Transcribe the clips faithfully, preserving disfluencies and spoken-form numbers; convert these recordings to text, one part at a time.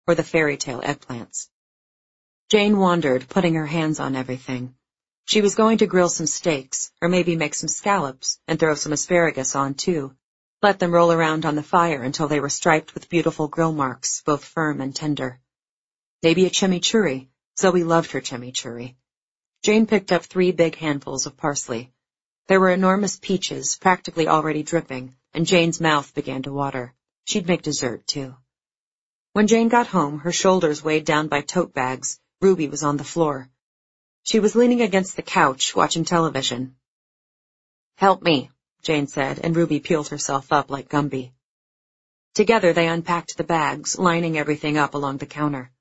or the fairy tale eggplants. Jane wandered, putting her hands on everything. She was going to grill some steaks, or maybe make some scallops, and throw some asparagus on, too. Let them roll around on the fire until they were striped with beautiful grill marks, both firm and tender. Maybe a chimichurri. Zoe loved her chimichurri. Jane picked up three big handfuls of parsley. There were enormous peaches, practically already dripping, and Jane's mouth began to water. She'd make dessert, too. When Jane got home, her shoulders weighed down by tote bags, Ruby was on the floor. She was leaning against the couch, watching television. "Help me," Jane said, and Ruby peeled herself up like Gumby. Together they unpacked the bags, lining everything up along the counter.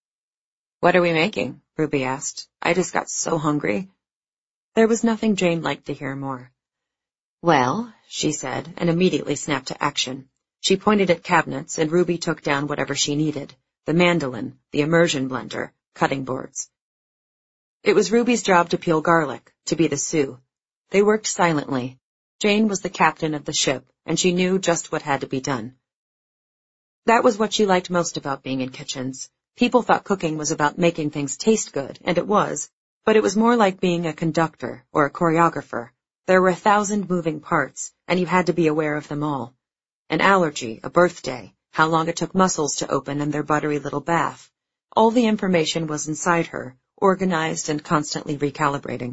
"What are we making?" Ruby asked. "I just got so hungry." There was nothing Jane liked to hear more. "Well," she said, and immediately snapped to action. She pointed at cabinets, and Ruby took down whatever she needed, the mandolin, the immersion blender, cutting boards. It was Ruby's job to peel garlic, to be the Sioux. They worked silently. Jane was the captain of the ship, and she knew just what had to be done. That was what she liked most about being in kitchens. People thought cooking was about making things taste good, and it was, but it was more like being a conductor or a choreographer. There were a thousand moving parts, and you had to be aware of them all. An allergy, a birthday, how long it took mussels to open in their buttery little bath. All the information was inside her, organized and constantly recalibrating.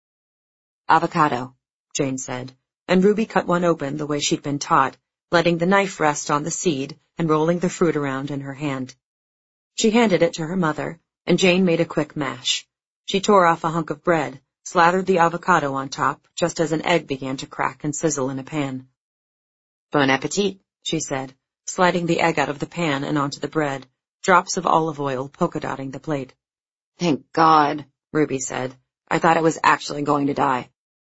"Avocado," Jane said, and Ruby cut one open the way she'd been taught, letting the knife rest on the seed and rolling the fruit around in her hand. She handed it to her mother, and Jane made a quick mash. She tore off a hunk of bread, slathered the avocado on top, just as an egg began to crack and sizzle in a pan. "Bon appetit," she said, sliding the egg out of the pan and onto the bread, drops of olive oil polka-dotting the plate. "Thank God," Ruby said. "I thought I was actually going to die."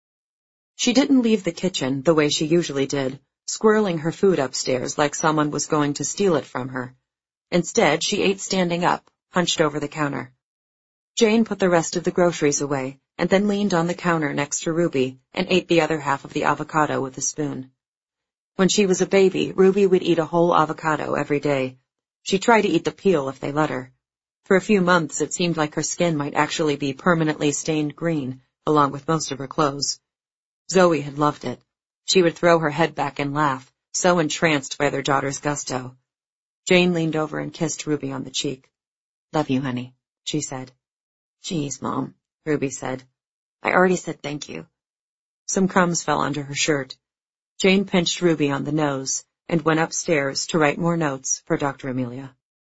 She didn't leave the kitchen the way she usually did, squirreling her food upstairs like someone was going to steal it from her. Instead, she ate standing up, hunched over the counter. Jane put the rest of the groceries away, and then leaned on the counter next to Ruby and ate the other half of the avocado with a spoon. When she was a baby, Ruby would eat a whole avocado every day. She tried to eat the peel if they let her. For a few months, it seemed like her skin might actually be permanently stained green, along with most of her clothes. Zoe had loved it. She would throw her head back and laugh, so entranced by their daughter's gusto. Jane leaned over and kissed Ruby on the cheek. "Love you, honey," she said. "Geez, Mom," Ruby said. "I already said thank you." Some crumbs fell onto her shirt. Jane pinched Ruby on the nose and went upstairs to write more notes for Doctor Amelia.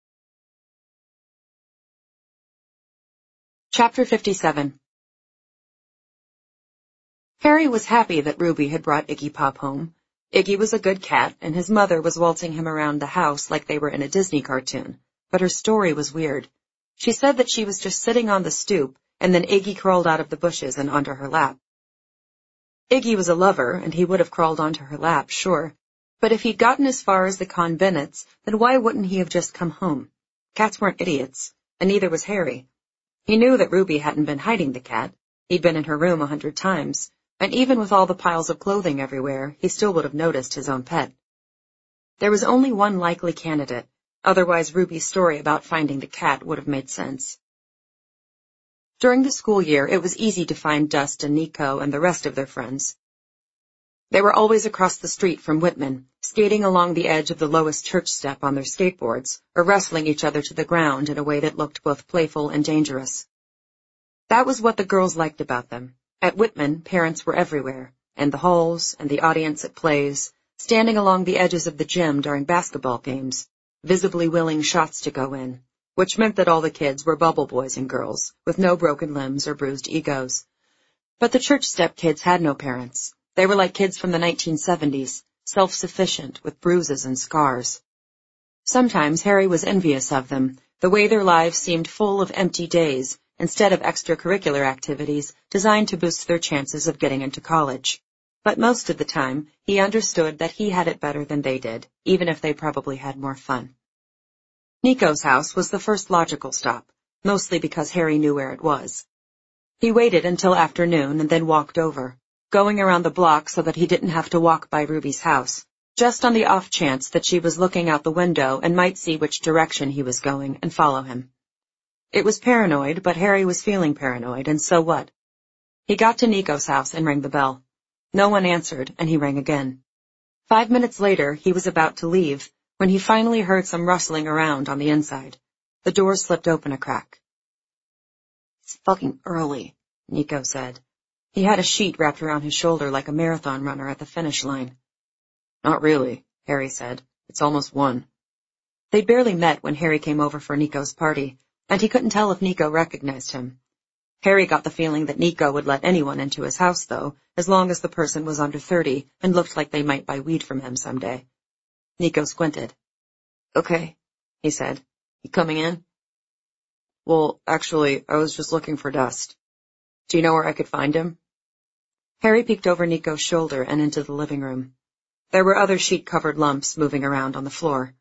Chapter fifty-seven. Harry was happy that Ruby had brought Iggy Pop home. Iggy was a good cat, and his mother was waltzing him around the house like they were in a Disney cartoon. But her story was weird. She said that she was just sitting on the stoop, and then Iggy crawled out of the bushes and onto her lap. Iggy was a lover, and he would have crawled onto her lap, sure. But if he'd gotten as far as the Con Bennetts, then why wouldn't he have just come home? Cats weren't idiots, and neither was Harry. He knew that Ruby hadn't been hiding the cat. He'd been in her room a hundred times. And even with all the piles of clothing everywhere, he still would have noticed his own pet. There was only one likely candidate, otherwise Ruby's story about finding the cat would have made sense. During the school year, it was easy to find Dust and Nico and the rest of their friends. They were always across the street from Whitman, skating along the edge of the lowest church step on their skateboards, or wrestling each other to the ground in a way that looked both playful and dangerous. That was what the girls liked about them. At Whitman, parents were everywhere, in the halls and the audience at plays, standing along the edges of the gym during basketball games, visibly willing shots to go in, which meant that all the kids were bubble boys and girls, with no broken limbs or bruised egos. But the church step kids had no parents. They were like kids from the nineteen seventies, self-sufficient, with bruises and scars. Sometimes Harry was envious of them, the way their lives seemed full of empty days, instead of extracurricular activities designed to boost their chances of getting into college. But most of the time, he understood that he had it better than they did, even if they probably had more fun. Nico's house was the first logical stop, mostly because Harry knew where it was. He waited until afternoon and then walked over, going around the block so that he didn't have to walk by Ruby's house. just on the off chance that she was looking out the window and might see which direction he was going and follow him. It was paranoid, but Harry was feeling paranoid, and so what? He got to Nico's house and rang the bell. No one answered, and he rang again. Five minutes later, he was about to leave, when he finally heard some rustling around on the inside. The door slipped open a crack. "It's fucking early," Nico said. He had a sheet wrapped around his shoulder like a marathon runner at the finish line. "Not really," Harry said. "It's almost one." They'd barely met when Harry came over for Nico's party, and he couldn't tell if Nico recognized him. Harry got the feeling that Nico would let anyone into his house, though, as long as the person was under thirty and looked like they might buy weed from him someday. Nico squinted. "Okay," he said. "You coming in?" "Well, actually, I was just looking for Dust. Do you know where I could find him?" Harry peeked over Nico's shoulder and into the living room. There were other sheet-covered lumps moving around on the floor.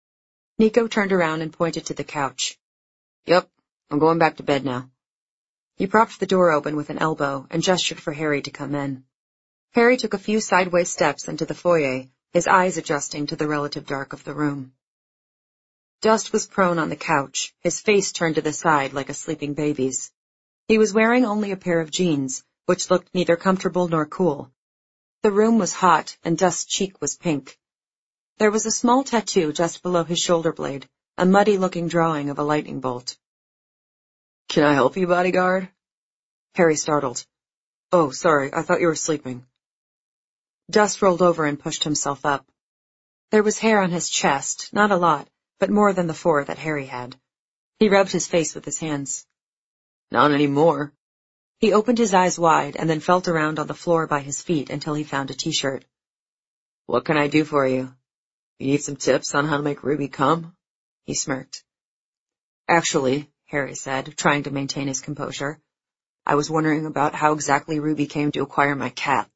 Nico turned around and pointed to the couch. "Yep, I'm going back to bed now." He propped the door open with an elbow and gestured for Harry to come in. Harry took a few sideways steps into the foyer, his eyes adjusting to the relative dark of the room. Dust was prone on the couch, his face turned to the side like a sleeping baby's. He was wearing only a pair of jeans, which looked neither comfortable nor cool. The room was hot, and Dust's cheek was pink. There was a small tattoo just below his shoulder blade, a muddy-looking drawing of a lightning bolt. "Can I help you, bodyguard?" Harry startled. "Oh, sorry, I thought you were sleeping." Dust rolled over and pushed himself up. There was hair on his chest, not a lot, but more than the four that Harry had. He rubbed his face with his hands. "Not anymore." He opened his eyes wide and then felt around on the floor by his feet until he found a t-shirt. "What can I do for you? You need some tips on how to make Ruby come?" He smirked. "Actually," Harry said, trying to maintain his composure, "I was wondering about how exactly Ruby came to acquire my cat."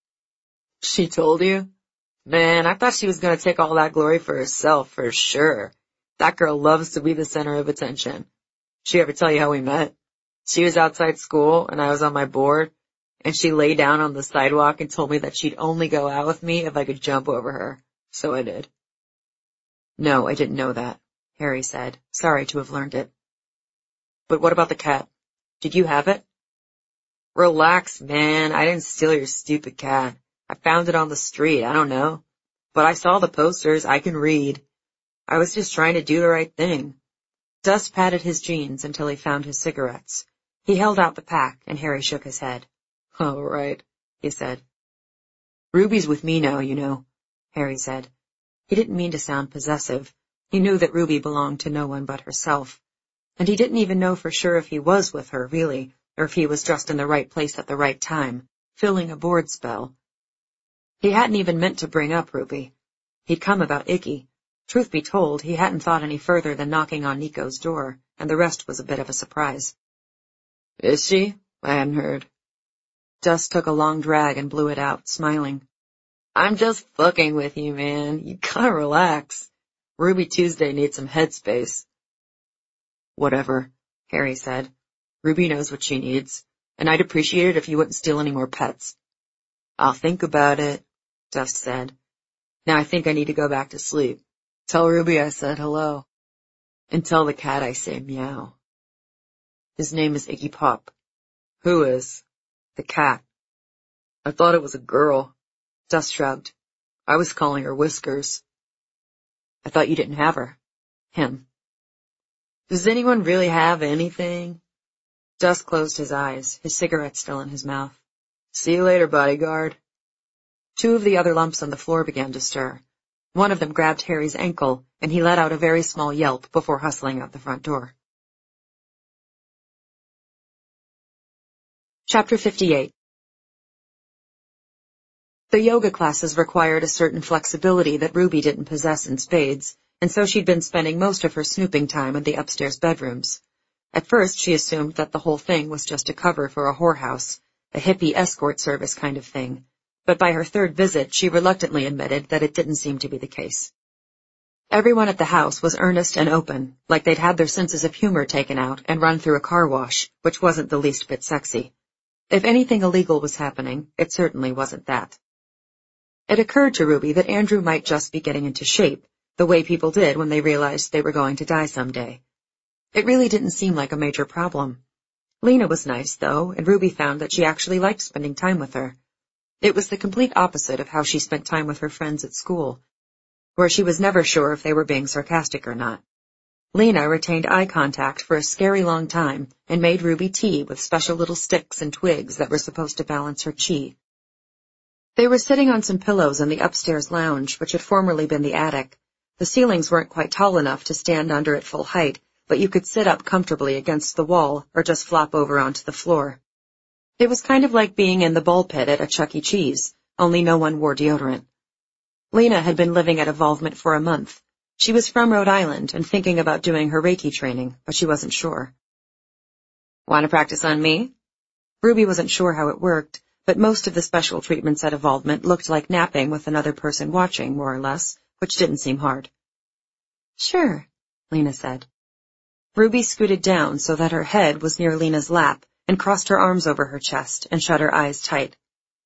"She told you? Man, I thought she was going to take all that glory for herself, for sure. That girl loves to be the center of attention. She ever tell you how we met? She was outside school, and I was on my board, and she lay down on the sidewalk and told me that she'd only go out with me if I could jump over her. So I did." "No, I didn't know that," Harry said, sorry to have learned it. "But what about the cat? Did you have it?" "Relax, man. I didn't steal your stupid cat. I found it on the street. I don't know. But I saw the posters. I can read. I was just trying to do the right thing." Dust patted his jeans until he found his cigarettes. He held out the pack, and Harry shook his head. "Oh, right," he said. "Ruby's with me now, you know," Harry said. He didn't mean to sound possessive. He knew that Ruby belonged to no one but herself. And he didn't even know for sure if he was with her, really, or if he was just in the right place at the right time, filling a board spell. He hadn't even meant to bring up Ruby. He'd come about Iggy. Truth be told, he hadn't thought any further than knocking on Nico's door, and the rest was a bit of a surprise. "Is she? I hadn't heard." Dust took a long drag and blew it out, smiling. "I'm just fucking with you, man. You gotta relax. Ruby Tuesday needs some headspace." "Whatever," Harry said. "Ruby knows what she needs, and I'd appreciate it if you wouldn't steal any more pets." "I'll think about it," Dust said. "Now I think I need to go back to sleep. Tell Ruby I said hello. And tell the cat I say meow." "His name is Iggy Pop." "Who is?" "The cat." "I thought it was a girl." Dust shrugged. "I was calling her Whiskers." "I thought you didn't have her." "Him." "Does anyone really have anything?" Dust closed his eyes, his cigarette still in his mouth. "See you later, bodyguard." Two of the other lumps on the floor began to stir. One of them grabbed Harry's ankle, and he let out a very small yelp before hustling out the front door. Chapter fifty-eight. The yoga classes required a certain flexibility that Ruby didn't possess in spades, and so she'd been spending most of her snooping time in the upstairs bedrooms. At first she assumed that the whole thing was just a cover for a whorehouse, a hippie escort service kind of thing, but by her third visit she reluctantly admitted that it didn't seem to be the case. Everyone at the house was earnest and open, like they'd had their senses of humor taken out and run through a car wash, which wasn't the least bit sexy. If anything illegal was happening, it certainly wasn't that. It occurred to Ruby that Andrew might just be getting into shape, the way people did when they realized they were going to die someday. It really didn't seem like a major problem. Lena was nice, though, and Ruby found that she actually liked spending time with her. It was the complete opposite of how she spent time with her friends at school, where she was never sure if they were being sarcastic or not. Lena retained eye contact for a scary long time and made Ruby tea with special little sticks and twigs that were supposed to balance her chi. They were sitting on some pillows in the upstairs lounge, which had formerly been the attic. The ceilings weren't quite tall enough to stand under at full height, but you could sit up comfortably against the wall or just flop over onto the floor. It was kind of like being in the ball pit at a Chuck E. Cheese, only no one wore deodorant. Lena had been living at Evolvement for a month. She was from Rhode Island and thinking about doing her Reiki training, but she wasn't sure. Want to practice on me? Ruby wasn't sure how it worked, but most of the special treatments at Evolvement looked like napping with another person watching, more or less, which didn't seem hard. Sure, Lena said. Ruby scooted down so that her head was near Lena's lap and crossed her arms over her chest and shut her eyes tight.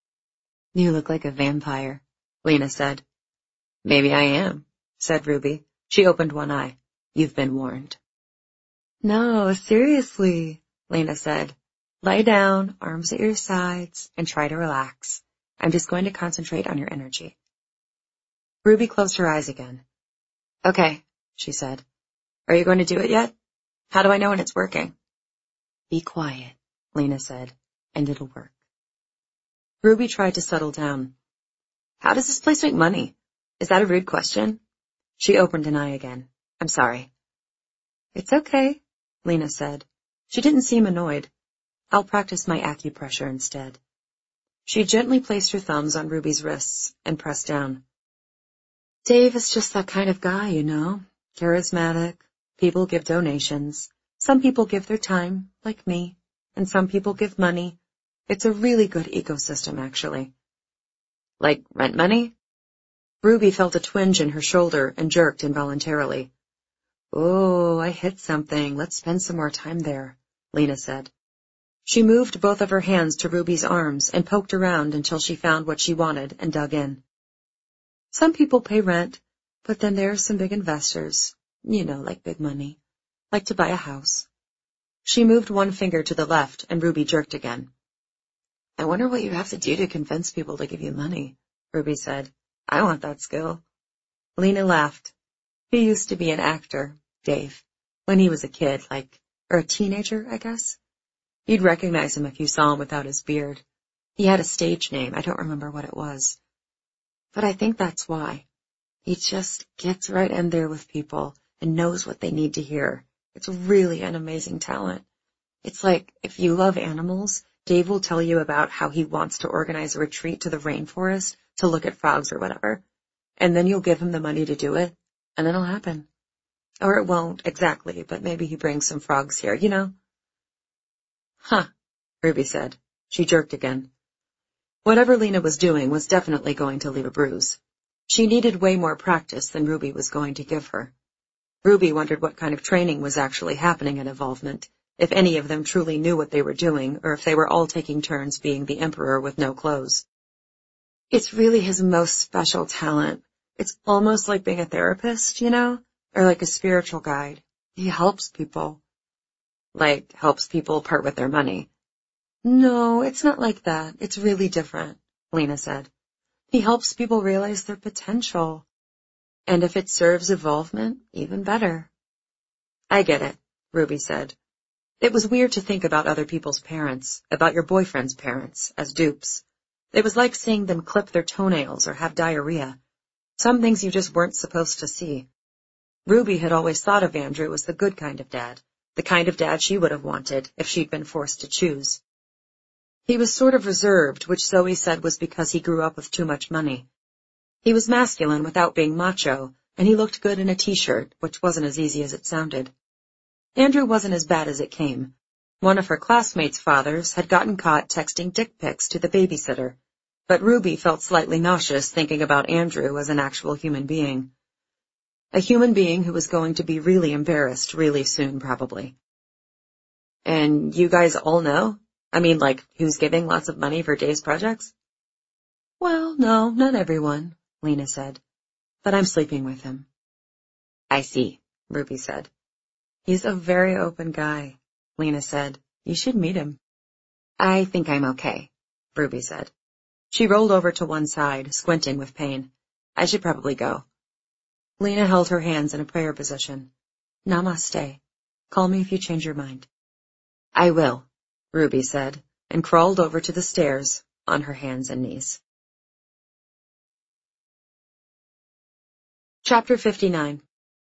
You look like a vampire, Lena said. Maybe I am, said Ruby. She opened one eye. You've been warned. No, seriously, Lena said. Lie down, arms at your sides, and try to relax. I'm just going to concentrate on your energy. Ruby closed her eyes again. Okay, she said. Are you going to do it yet? How do I know when it's working? Be quiet, Lena said, and it'll work. Ruby tried to settle down. How does this place make money? Is that a rude question? She opened an eye again. I'm sorry. It's okay, Lena said. She didn't seem annoyed. I'll practice my acupressure instead. She gently placed her thumbs on Ruby's wrists and pressed down. Dave is just that kind of guy, you know. Charismatic. People give donations. Some people give their time, like me, and some people give money. It's a really good ecosystem, actually. Like rent money? Ruby felt a twinge in her shoulder and jerked involuntarily. Oh, I hit something. Let's spend some more time there, Lena said. She moved both of her hands to Ruby's arms and poked around until she found what she wanted and dug in. Some people pay rent, but then there are some big investors, you know, like big money, like to buy a house. She moved one finger to the left and Ruby jerked again. I wonder what you have to do to convince people to give you money, Ruby said. I want that skill. Lena laughed. He used to be an actor, Dave, when he was a kid, like, or a teenager, I guess. You'd recognize him if you saw him without his beard. He had a stage name. I don't remember what it was. But I think that's why. He just gets right in there with people and knows what they need to hear. It's really an amazing talent. It's like, if you love animals, Dave will tell you about how he wants to organize a retreat to the rainforest to look at frogs or whatever. And then you'll give him the money to do it, and it'll happen. Or it won't exactly, but maybe he brings some frogs here, you know? Huh, Ruby said. She jerked again. Whatever Lena was doing was definitely going to leave a bruise. She needed way more practice than Ruby was going to give her. Ruby wondered what kind of training was actually happening at Evolvement, if any of them truly knew what they were doing, or if they were all taking turns being the emperor with no clothes. It's really his most special talent. It's almost like being a therapist, you know, or like a spiritual guide. He helps people. Like, helps people part with their money. No, it's not like that. It's really different, Lena said. He helps people realize their potential. And if it serves Evolvement, even better. I get it, Ruby said. It was weird to think about other people's parents, about your boyfriend's parents, as dupes. It was like seeing them clip their toenails or have diarrhea. Some things you just weren't supposed to see. Ruby had always thought of Andrew as the good kind of dad, the kind of dad she would have wanted if she'd been forced to choose. He was sort of reserved, which Zoe said was because he grew up with too much money. He was masculine without being macho, and he looked good in a t-shirt, which wasn't as easy as it sounded. Andrew wasn't as bad as it came. One of her classmates' fathers had gotten caught texting dick pics to the babysitter, but Ruby felt slightly nauseous thinking about Andrew as an actual human being. A human being who was going to be really embarrassed really soon, probably. And you guys all know? I mean, like, who's giving lots of money for Dave's projects? Well, no, not everyone, Lena said. But I'm sleeping with him. I see, Ruby said. He's a very open guy, Lena said. You should meet him. I think I'm okay, Ruby said. She rolled over to one side, squinting with pain. I should probably go. Lena held her hands in a prayer position. Namaste. Call me if you change your mind. I will, Ruby said, and crawled over to the stairs on her hands and knees. Chapter fifty-nine.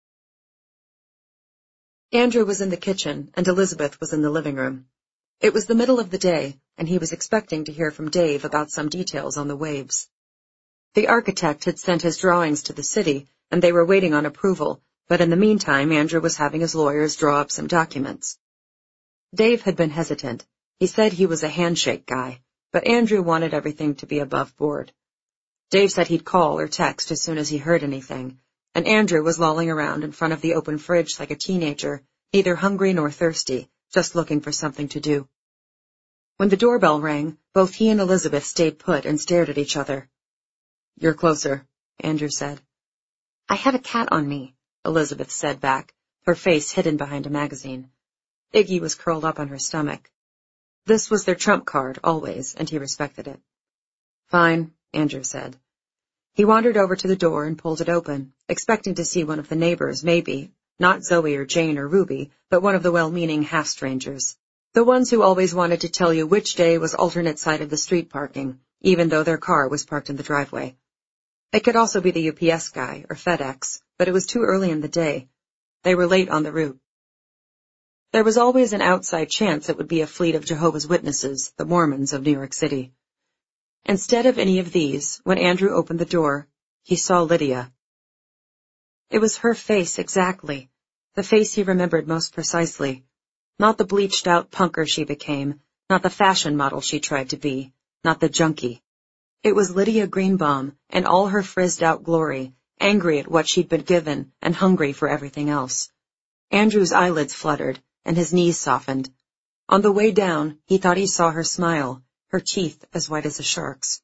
Andrew was in the kitchen, and Elizabeth was in the living room. It was the middle of the day, and he was expecting to hear from Dave about some details on the waves. The architect had sent his drawings to the city, and they were waiting on approval, but in the meantime Andrew was having his lawyers draw up some documents. Dave had been hesitant. He said he was a handshake guy, but Andrew wanted everything to be above board. Dave said he'd call or text as soon as he heard anything, and Andrew was lolling around in front of the open fridge like a teenager, neither hungry nor thirsty, just looking for something to do. When the doorbell rang, both he and Elizabeth stayed put and stared at each other. You're closer, Andrew said. I have a cat on me, Elizabeth said back, her face hidden behind a magazine. Iggy was curled up on her stomach. This was their trump card, always, and he respected it. Fine, Andrew said. He wandered over to the door and pulled it open, expecting to see one of the neighbors, maybe, not Zoe or Jane or Ruby, but one of the well-meaning half-strangers. The ones who always wanted to tell you which day was alternate side of the street parking, even though their car was parked in the driveway. It could also be the U P S guy or FedEx, but it was too early in the day. They were late on the route. There was always an outside chance it would be a fleet of Jehovah's Witnesses, the Mormons of New York City. Instead of any of these, when Andrew opened the door, he saw Lydia. It was her face exactly, the face he remembered most precisely. Not the bleached-out punker she became, not the fashion model she tried to be, not the junkie. It was Lydia Greenbaum and all her frizzed-out glory, angry at what she'd been given and hungry for everything else. Andrew's eyelids fluttered, and his knees softened. On the way down, he thought he saw her smile, her teeth as white as a shark's.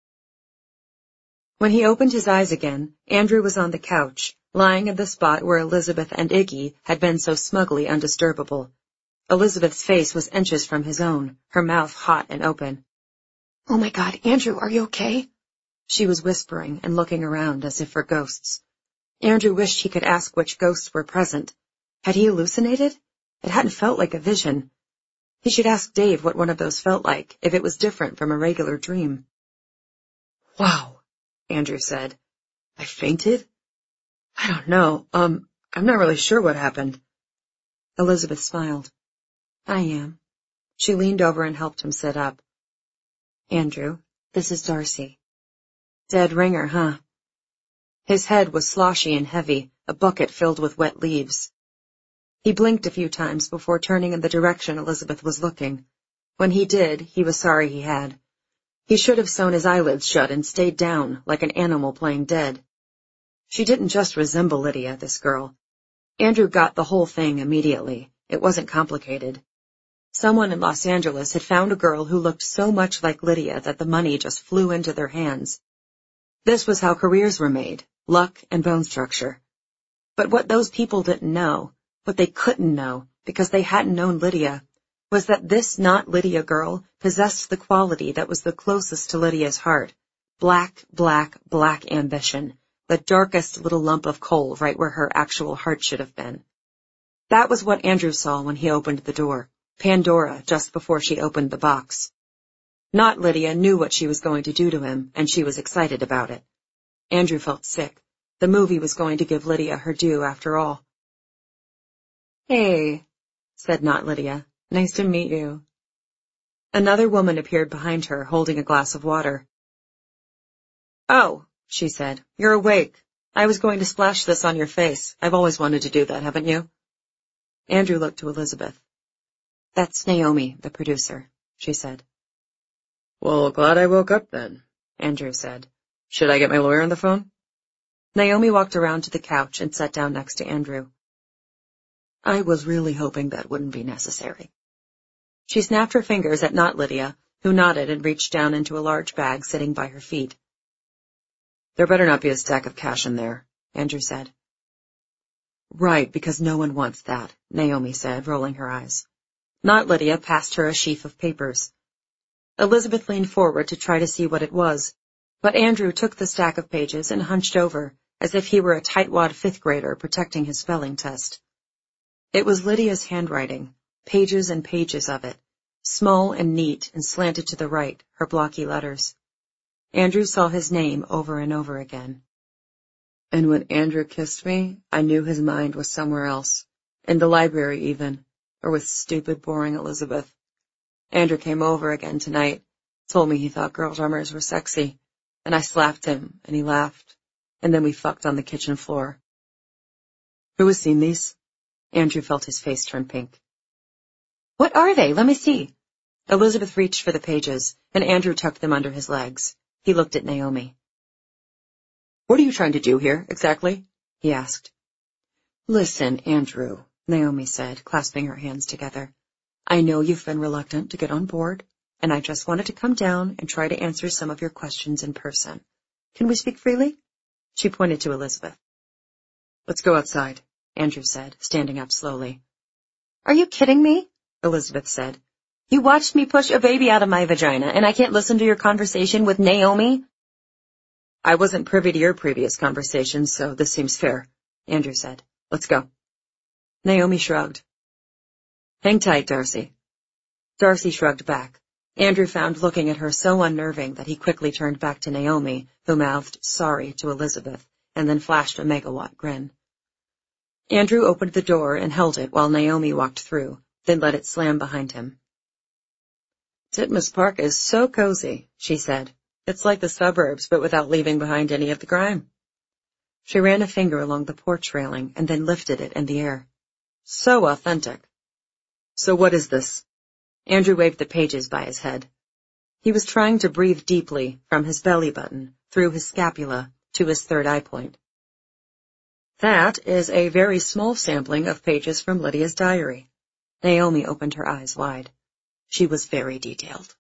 When he opened his eyes again, Andrew was on the couch, lying in the spot where Elizabeth and Iggy had been so smugly undisturbable. Elizabeth's face was inches from his own, her mouth hot and open. Oh my God, Andrew, are you okay? She was whispering and looking around as if for ghosts. Andrew wished he could ask which ghosts were present. Had he hallucinated? It hadn't felt like a vision. He should ask Dave what one of those felt like, if it was different from a regular dream. Wow, Andrew said. I fainted? I don't know. Um, I'm not really sure what happened. Elizabeth smiled. I am. She leaned over and helped him sit up. Andrew, this is Darcy. Dead ringer, huh? His head was sloshy and heavy, a bucket filled with wet leaves. He blinked a few times before turning in the direction Elizabeth was looking. When he did, he was sorry he had. He should have sewn his eyelids shut and stayed down, like an animal playing dead. She didn't just resemble Lydia, this girl. Andrew got the whole thing immediately. It wasn't complicated. Someone in Los Angeles had found a girl who looked so much like Lydia that the money just flew into their hands. This was how careers were made, luck and bone structure. But what those people didn't know, what they couldn't know, because they hadn't known Lydia, was that this not Lydia girl possessed the quality that was the closest to Lydia's heart. Black, black, black ambition, the darkest little lump of coal right where her actual heart should have been. That was what Andrew saw when he opened the door. Pandora, just before she opened the box. Not Lydia knew what she was going to do to him, and she was excited about it. Andrew felt sick. The movie was going to give Lydia her due after all. Hey, said Not Lydia. Nice to meet you. Another woman appeared behind her, holding a glass of water. Oh, she said, you're awake. I was going to splash this on your face. I've always wanted to do that, haven't you? Andrew looked to Elizabeth. That's Naomi, the producer, she said. Well, glad I woke up then, Andrew said. Should I get my lawyer on the phone? Naomi walked around to the couch and sat down next to Andrew. I was really hoping that wouldn't be necessary. She snapped her fingers at Not Lydia, who nodded and reached down into a large bag sitting by her feet. There better not be a stack of cash in there, Andrew said. Right, because no one wants that, Naomi said, rolling her eyes. Not Lydia passed her a sheaf of papers. Elizabeth leaned forward to try to see what it was, but Andrew took the stack of pages and hunched over, as if he were a tightwad fifth grader protecting his spelling test. It was Lydia's handwriting, pages and pages of it, small and neat and slanted to the right, her blocky letters. Andrew saw his name over and over again. And when Andrew kissed me, I knew his mind was somewhere else, in the library even, or with stupid, boring Elizabeth. Andrew came over again tonight, told me he thought girl drummers were sexy, and I slapped him, and he laughed, and then we fucked on the kitchen floor. Who has seen these? Andrew felt his face turn pink. What are they? Let me see. Elizabeth reached for the pages, and Andrew tucked them under his legs. He looked at Naomi. What are you trying to do here, exactly? He asked. Listen, Andrew, Naomi said, clasping her hands together. I know you've been reluctant to get on board, and I just wanted to come down and try to answer some of your questions in person. Can we speak freely? She pointed to Elizabeth. Let's go outside, Andrew said, standing up slowly. Are you kidding me? Elizabeth said. You watched me push a baby out of my vagina, and I can't listen to your conversation with Naomi? I wasn't privy to your previous conversations, so this seems fair, Andrew said. Let's go. Naomi shrugged. Hang tight, Darcy. Darcy shrugged back. Andrew found looking at her so unnerving that he quickly turned back to Naomi, who mouthed sorry to Elizabeth, and then flashed a megawatt grin. Andrew opened the door and held it while Naomi walked through, then let it slam behind him. Titmus Park is so cozy, she said. It's like the suburbs, but without leaving behind any of the grime. She ran a finger along the porch railing and then lifted it in the air. So authentic. So what is this? Andrew waved the pages by his head. He was trying to breathe deeply from his belly button, through his scapula, to his third eye point. That is a very small sampling of pages from Lydia's diary. Naomi opened her eyes wide. She was very detailed.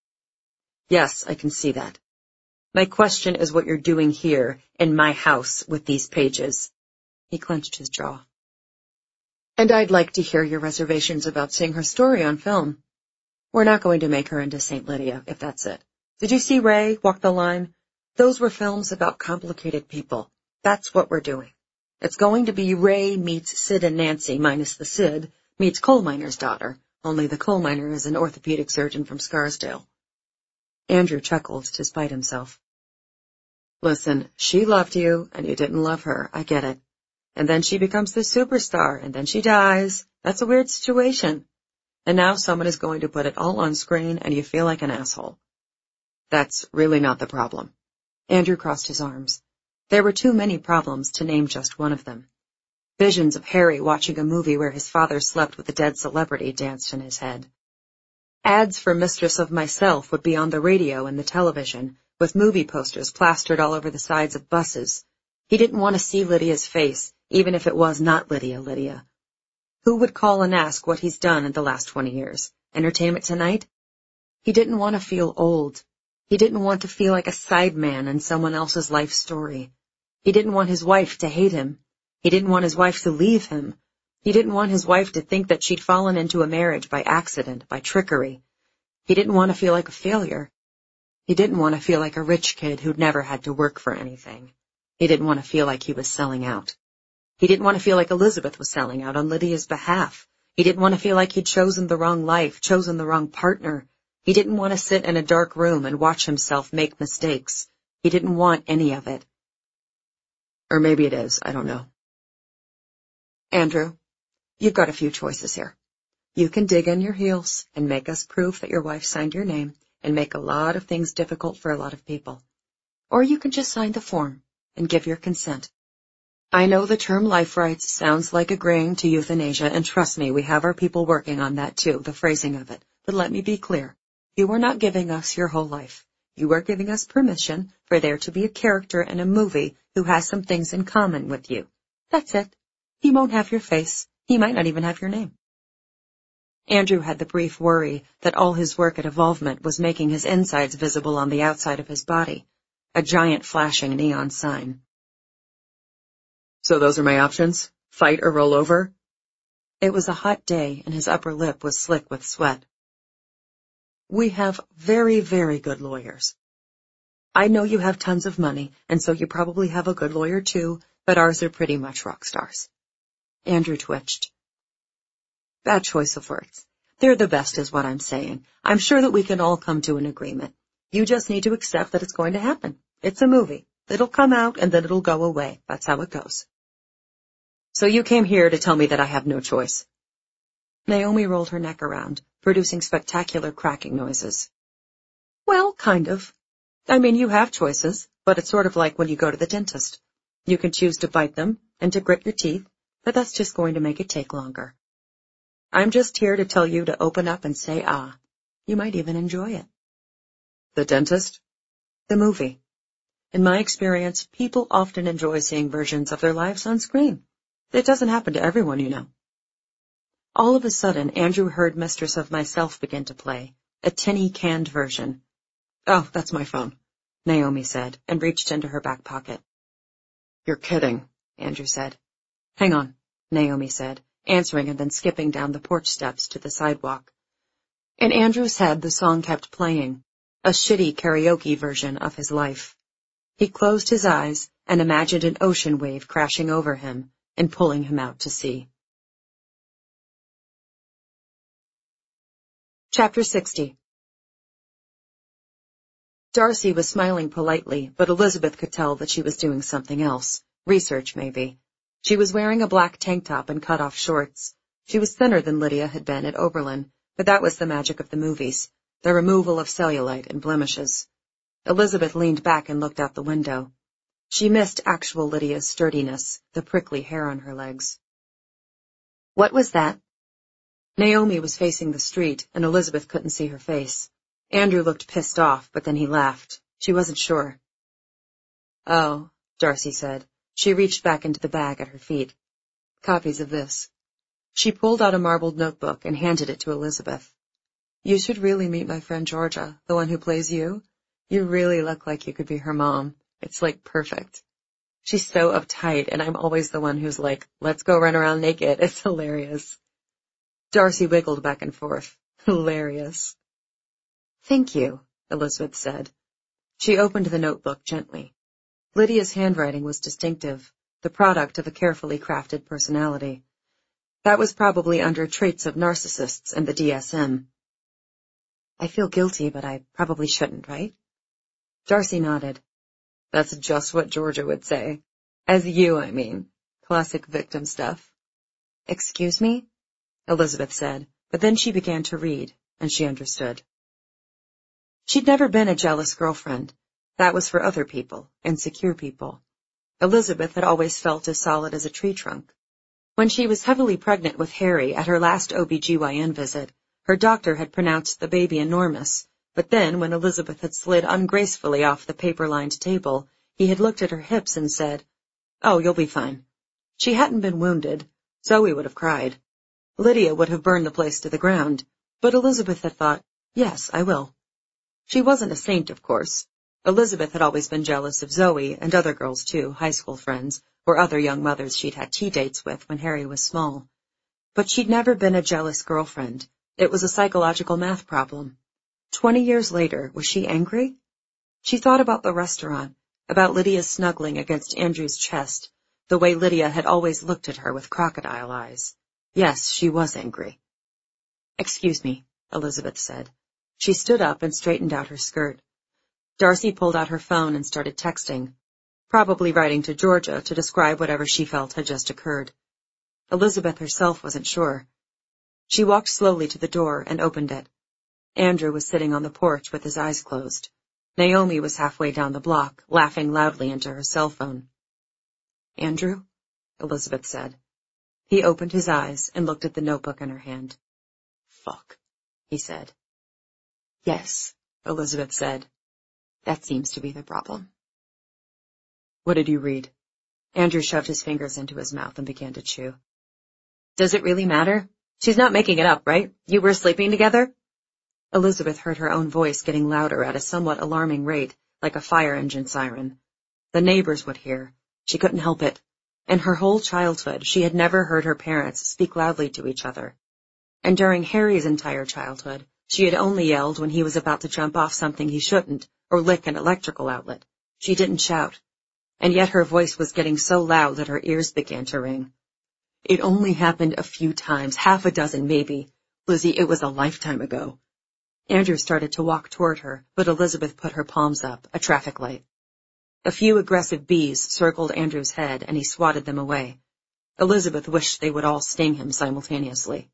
Yes, I can see that. My question is what you're doing here, in my house, with these pages. He clenched his jaw. And I'd like to hear your reservations about seeing her story on film. We're not going to make her into Saint Lydia, if that's it. Did you see Ray, Walk the Line? Those were films about complicated people. That's what we're doing. It's going to be Ray meets Sid and Nancy, minus the Sid, meets coal miner's daughter, only the coal miner is an orthopedic surgeon from Scarsdale. Andrew chuckled to spite himself. Listen, she loved you, and you didn't love her, I get it. And then she becomes the superstar, and then she dies. That's a weird situation. And now someone is going to put it all on screen, and you feel like an asshole. That's really not the problem. Andrew crossed his arms. There were too many problems to name just one of them. Visions of Harry watching a movie where his father slept with a dead celebrity danced in his head. Ads for Mistress of Myself would be on the radio and the television, with movie posters plastered all over the sides of buses. He didn't want to see Lydia's face, even if it was not Lydia Lydia. Who would call and ask what he's done in the last twenty years? Entertainment Tonight? He didn't want to feel old. He didn't want to feel like a sideman in someone else's life story. He didn't want his wife to hate him. He didn't want his wife to leave him. He didn't want his wife to think that she'd fallen into a marriage by accident, by trickery. He didn't want to feel like a failure. He didn't want to feel like a rich kid who'd never had to work for anything. He didn't want to feel like he was selling out. He didn't want to feel like Elizabeth was selling out on Lydia's behalf. He didn't want to feel like he'd chosen the wrong life, chosen the wrong partner. He didn't want to sit in a dark room and watch himself make mistakes. He didn't want any of it. Or maybe it is, I don't know. Andrew, you've got a few choices here. You can dig in your heels and make us prove that your wife signed your name and make a lot of things difficult for a lot of people. Or you can just sign the form and give your consent. I know the term life rights sounds like agreeing to euthanasia, and trust me, we have our people working on that too, the phrasing of it. But let me be clear. You are not giving us your whole life. You are giving us permission for there to be a character in a movie who has some things in common with you. That's it. He won't have your face. He might not even have your name. Andrew had the brief worry that all his work at Evolvement was making his insides visible on the outside of his body, a giant flashing neon sign. So those are my options? Fight or roll over? It was a hot day, and his upper lip was slick with sweat. We have very, very good lawyers. I know you have tons of money, and so you probably have a good lawyer too, but ours are pretty much rock stars. Andrew twitched. Bad choice of words. They're the best is what I'm saying. I'm sure that we can all come to an agreement. You just need to accept that it's going to happen. It's a movie. It'll come out and then it'll go away. That's how it goes. So you came here to tell me that I have no choice. Naomi rolled her neck around, producing spectacular cracking noises. Well, kind of. I mean, you have choices, but it's sort of like when you go to the dentist. You can choose to bite them and to grit your teeth, but that's just going to make it take longer. I'm just here to tell you to open up and say ah. You might even enjoy it. The dentist? The movie. In my experience, people often enjoy seeing versions of their lives on screen. It doesn't happen to everyone, you know. All of a sudden, Andrew heard Mistress of Myself begin to play, a tinny canned version. Oh, that's my phone, Naomi said, and reached into her back pocket. You're kidding, Andrew said. Hang on, Naomi said, answering and then skipping down the porch steps to the sidewalk. In Andrew's head, the song kept playing, a shitty karaoke version of his life. He closed his eyes and imagined an ocean wave crashing over him and pulling him out to sea. Chapter sixty. Darcy was smiling politely, but Elizabeth could tell that she was doing something else. Research, maybe. She was wearing a black tank top and cut-off shorts. She was thinner than Lydia had been at Oberlin, but that was the magic of the movies, the removal of cellulite and blemishes. Elizabeth leaned back and looked out the window. She missed actual Lydia's sturdiness, the prickly hair on her legs. What was that? Naomi was facing the street, and Elizabeth couldn't see her face. Andrew looked pissed off, but then he laughed. She wasn't sure. Oh, Darcy said. She reached back into the bag at her feet. Copies of this. She pulled out a marbled notebook and handed it to Elizabeth. You should really meet my friend Georgia, the one who plays you. You really look like you could be her mom. It's like perfect. She's so uptight, and I'm always the one who's like, let's go run around naked. It's hilarious. Darcy wiggled back and forth. Hilarious. Thank you, Elizabeth said. She opened the notebook gently. Lydia's handwriting was distinctive, the product of a carefully crafted personality. That was probably under traits of narcissists and the D S M. I feel guilty, but I probably shouldn't, right? Darcy nodded. That's just what Georgia would say. As you, I mean. Classic victim stuff. Excuse me? Elizabeth said, but then she began to read, and she understood. She'd never been a jealous girlfriend. That was for other people, insecure people. Elizabeth had always felt as solid as a tree trunk. When she was heavily pregnant with Harry at her last O B G Y N visit, her doctor had pronounced the baby enormous, but then when Elizabeth had slid ungracefully off the paper-lined table, he had looked at her hips and said, Oh, you'll be fine. She hadn't been wounded. Zoe would have cried. Lydia would have burned the place to the ground, but Elizabeth had thought, yes, I will. She wasn't a saint, of course. Elizabeth had always been jealous of Zoe and other girls too, high school friends, or other young mothers she'd had tea dates with when Harry was small. But she'd never been a jealous girlfriend. It was a psychological math problem. Twenty years later, was she angry? She thought about the restaurant, about Lydia's snuggling against Andrew's chest, the way Lydia had always looked at her with crocodile eyes. Yes, she was angry. Excuse me, Elizabeth said. She stood up and straightened out her skirt. Darcy pulled out her phone and started texting, probably writing to Georgia to describe whatever she felt had just occurred. Elizabeth herself wasn't sure. She walked slowly to the door and opened it. Andrew was sitting on the porch with his eyes closed. Naomi was halfway down the block, laughing loudly into her cell phone. Andrew? Elizabeth said. He opened his eyes and looked at the notebook in her hand. Fuck, he said. Yes, Elizabeth said. That seems to be the problem. What did you read? Andrew shoved his fingers into his mouth and began to chew. Does it really matter? She's not making it up, right? You were sleeping together? Elizabeth heard her own voice getting louder at a somewhat alarming rate, like a fire engine siren. The neighbors would hear. She couldn't help it. In her whole childhood, she had never heard her parents speak loudly to each other. And during Harry's entire childhood, she had only yelled when he was about to jump off something he shouldn't, or lick an electrical outlet. She didn't shout. And yet her voice was getting so loud that her ears began to ring. It only happened a few times, half a dozen maybe. Lizzie, it was a lifetime ago. Andrew started to walk toward her, but Elizabeth put her palms up, a traffic light. A few aggressive bees circled Andrew's head, and he swatted them away. Elizabeth wished they would all sting him simultaneously.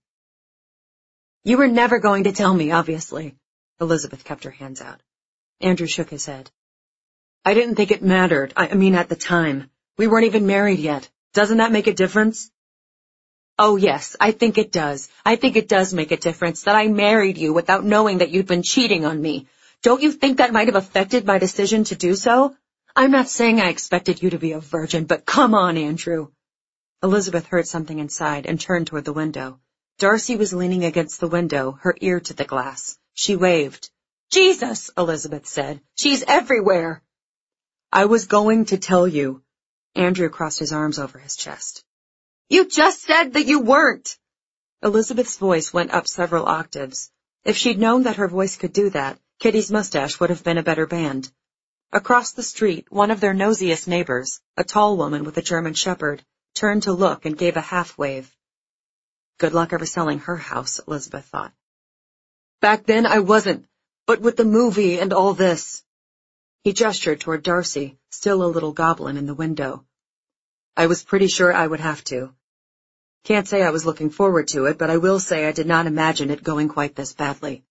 You were never going to tell me, obviously. Elizabeth kept her hands out. Andrew shook his head. I didn't think it mattered. I mean, at the time. We weren't even married yet. Doesn't that make a difference? Oh, yes, I think it does. I think it does make a difference that I married you without knowing that you'd been cheating on me. Don't you think that might have affected my decision to do so? I'm not saying I expected you to be a virgin, but come on, Andrew. Elizabeth heard something inside and turned toward the window. Darcy was leaning against the window, her ear to the glass. She waved. Jesus, Elizabeth said. She's everywhere. I was going to tell you. Andrew crossed his arms over his chest. You just said that you weren't. Elizabeth's voice went up several octaves. If she'd known that her voice could do that, Kitty's mustache would have been a better band. Across the street, one of their nosiest neighbors, a tall woman with a German shepherd, turned to look and gave a half-wave. Good luck ever selling her house, Elizabeth thought. Back then I wasn't, but with the movie and all this. He gestured toward Darcy, still a little goblin in the window. I was pretty sure I would have to. Can't say I was looking forward to it, but I will say I did not imagine it going quite this badly.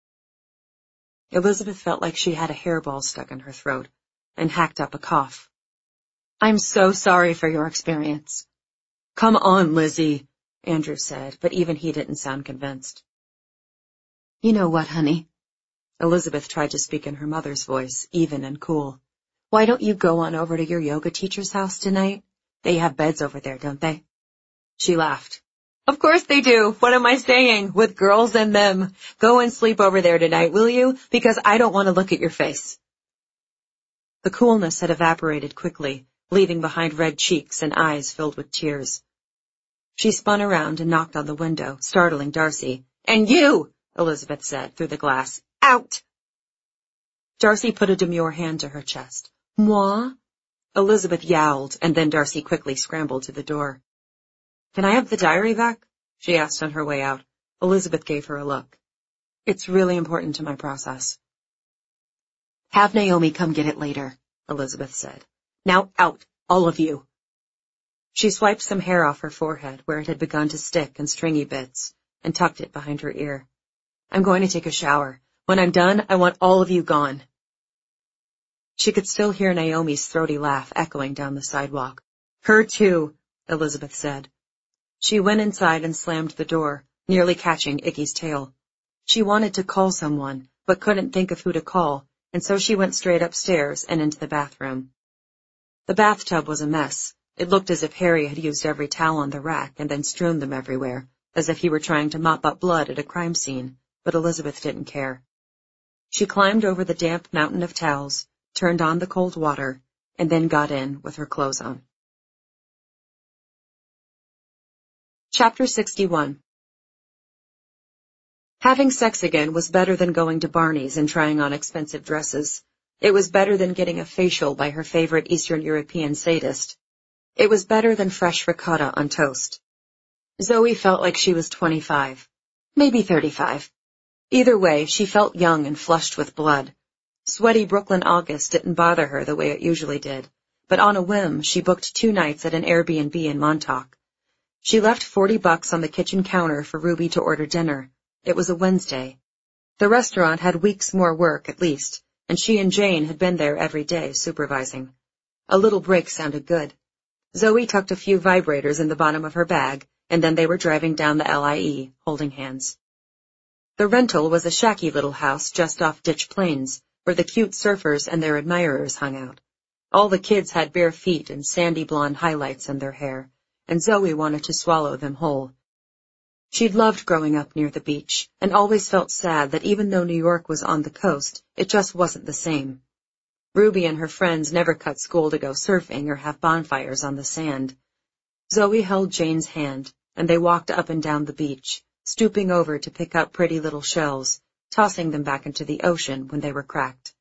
Elizabeth felt like she had a hairball stuck in her throat, and hacked up a cough. I'm so sorry for your experience. Come on, Lizzie, Andrew said, but even he didn't sound convinced. You know what, honey? Elizabeth tried to speak in her mother's voice, even and cool. Why don't you go on over to your yoga teacher's house tonight? They have beds over there, don't they? She laughed. Of course they do. What am I saying? With girls and them. Go and sleep over there tonight, will you? Because I don't want to look at your face. The coolness had evaporated quickly, leaving behind red cheeks and eyes filled with tears. She spun around and knocked on the window, startling Darcy. And you, Elizabeth said through the glass. Out! Darcy put a demure hand to her chest. Moi? Elizabeth yowled, and then Darcy quickly scrambled to the door. Can I have the diary back? She asked on her way out. Elizabeth gave her a look. It's really important to my process. Have Naomi come get it later, Elizabeth said. Now out, all of you. She swiped some hair off her forehead where it had begun to stick in stringy bits and tucked it behind her ear. I'm going to take a shower. When I'm done, I want all of you gone. She could still hear Naomi's throaty laugh echoing down the sidewalk. Her too, Elizabeth said. She went inside and slammed the door, nearly catching Iggy's tail. She wanted to call someone, but couldn't think of who to call, and so she went straight upstairs and into the bathroom. The bathtub was a mess. It looked as if Harry had used every towel on the rack and then strewn them everywhere, as if he were trying to mop up blood at a crime scene, but Elizabeth didn't care. She climbed over the damp mountain of towels, turned on the cold water, and then got in with her clothes on. Chapter sixty-one. Having sex again was better than going to Barney's and trying on expensive dresses. It was better than getting a facial by her favorite Eastern European sadist. It was better than fresh ricotta on toast. Zoe felt like she was twenty-five, maybe thirty-five. Either way, she felt young and flushed with blood. Sweaty Brooklyn August didn't bother her the way it usually did, but on a whim, she booked two nights at an Airbnb in Montauk. She left forty bucks on the kitchen counter for Ruby to order dinner. It was a Wednesday. The restaurant had weeks more work, at least, and she and Jane had been there every day, supervising. A little break sounded good. Zoe tucked a few vibrators in the bottom of her bag, and then they were driving down the L I E, holding hands. The rental was a shacky little house just off Ditch Plains, where the cute surfers and their admirers hung out. All the kids had bare feet and sandy blonde highlights in their hair, and Zoe wanted to swallow them whole. She'd loved growing up near the beach, and always felt sad that even though New York was on the coast, it just wasn't the same. Ruby and her friends never cut school to go surfing or have bonfires on the sand. Zoe held Jane's hand, and they walked up and down the beach, stooping over to pick up pretty little shells, tossing them back into the ocean when they were cracked.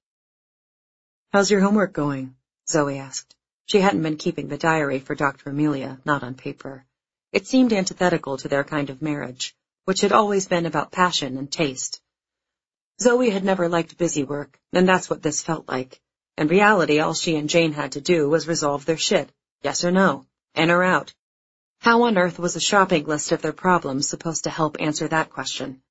"How's your homework going?" Zoe asked. She hadn't been keeping the diary for Doctor Amelia, not on paper. It seemed antithetical to their kind of marriage, which had always been about passion and taste. Zoe had never liked busy work, and that's what this felt like. In reality, all she and Jane had to do was resolve their shit, yes or no, in or out. How on earth was a shopping list of their problems supposed to help answer that question?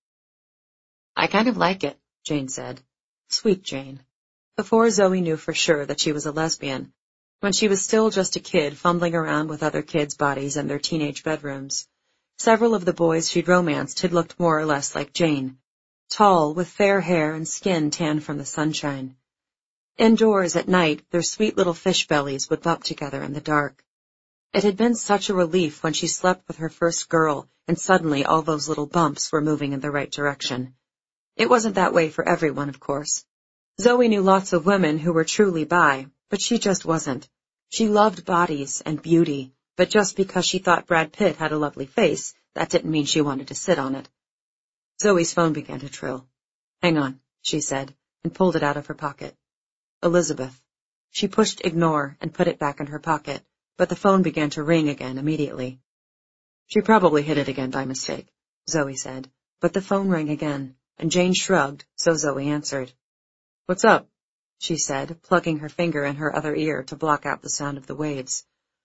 "I kind of like it," Jane said. Sweet Jane. Before Zoe knew for sure that she was a lesbian, when she was still just a kid fumbling around with other kids' bodies in their teenage bedrooms, several of the boys she'd romanced had looked more or less like Jane, tall, with fair hair and skin tanned from the sunshine. Indoors at night, their sweet little fish bellies would bump together in the dark. It had been such a relief when she slept with her first girl, and suddenly all those little bumps were moving in the right direction. It wasn't that way for everyone, of course. Zoe knew lots of women who were truly bi, but she just wasn't. She loved bodies and beauty, but just because she thought Brad Pitt had a lovely face, that didn't mean she wanted to sit on it. Zoe's phone began to trill. "Hang on," she said, and pulled it out of her pocket. Elizabeth. She pushed ignore and put it back in her pocket, but the phone began to ring again immediately. "She probably hit it again by mistake," Zoe said, but the phone rang again, and Jane shrugged, so Zoe answered. "What's up?" she said, plugging her finger in her other ear to block out the sound of the waves.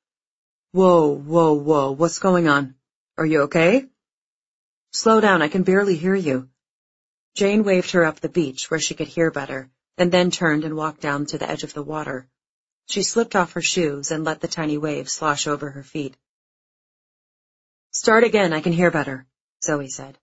"Whoa, whoa, whoa, what's going on? Are you okay?" "Slow down, I can barely hear you." Jane waved her up the beach where she could hear better, and then turned and walked down to the edge of the water. She slipped off her shoes and let the tiny waves slosh over her feet. "Start again, I can hear better," Zoe said.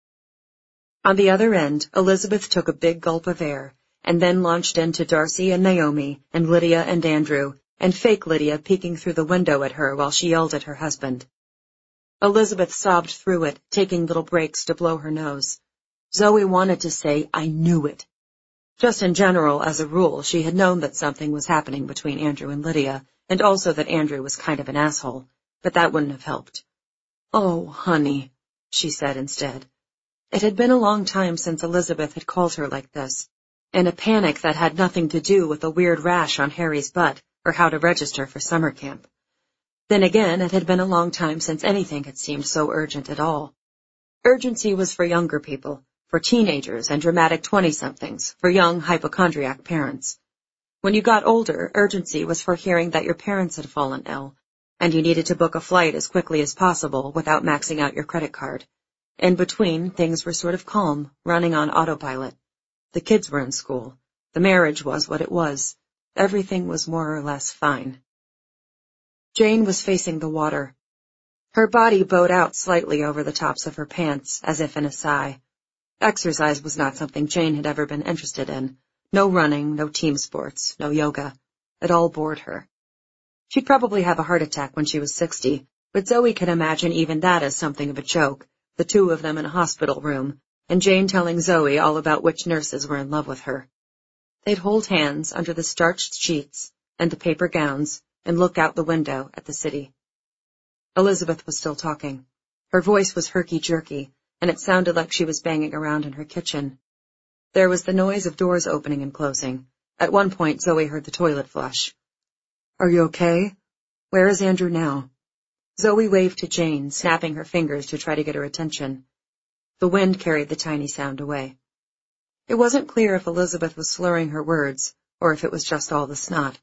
On the other end, Elizabeth took a big gulp of air, and then launched into Darcy and Naomi and Lydia and Andrew, and fake Lydia peeking through the window at her while she yelled at her husband. Elizabeth sobbed through it, taking little breaks to blow her nose. Zoe wanted to say, "I knew it." Just in general, as a rule, she had known that something was happening between Andrew and Lydia, and also that Andrew was kind of an asshole, but that wouldn't have helped. "Oh, honey," she said instead. It had been a long time since Elizabeth had called her like this, in a panic that had nothing to do with a weird rash on Harry's butt or how to register for summer camp. Then again, it had been a long time since anything had seemed so urgent at all. Urgency was for younger people, for teenagers and dramatic twenty-somethings, for young hypochondriac parents. When you got older, urgency was for hearing that your parents had fallen ill, and you needed to book a flight as quickly as possible without maxing out your credit card. In between, things were sort of calm, running on autopilot. The kids were in school. The marriage was what it was. Everything was more or less fine. Jane was facing the water. Her body bowed out slightly over the tops of her pants, as if in a sigh. Exercise was not something Jane had ever been interested in. No running, no team sports, no yoga. It all bored her. She'd probably have a heart attack when she was sixty, but Zoe could imagine even that as something of a joke, the two of them in a hospital room, and Jane telling Zoe all about which nurses were in love with her. They'd hold hands under the starched sheets and the paper gowns and look out the window at the city. Elizabeth was still talking. Her voice was herky-jerky, and it sounded like she was banging around in her kitchen. There was the noise of doors opening and closing. At one point, Zoe heard the toilet flush. "Are you okay? Where is Andrew now?" Zoe waved to Jane, snapping her fingers to try to get her attention. The wind carried the tiny sound away. It wasn't clear if Elizabeth was slurring her words, or if it was just all the snot.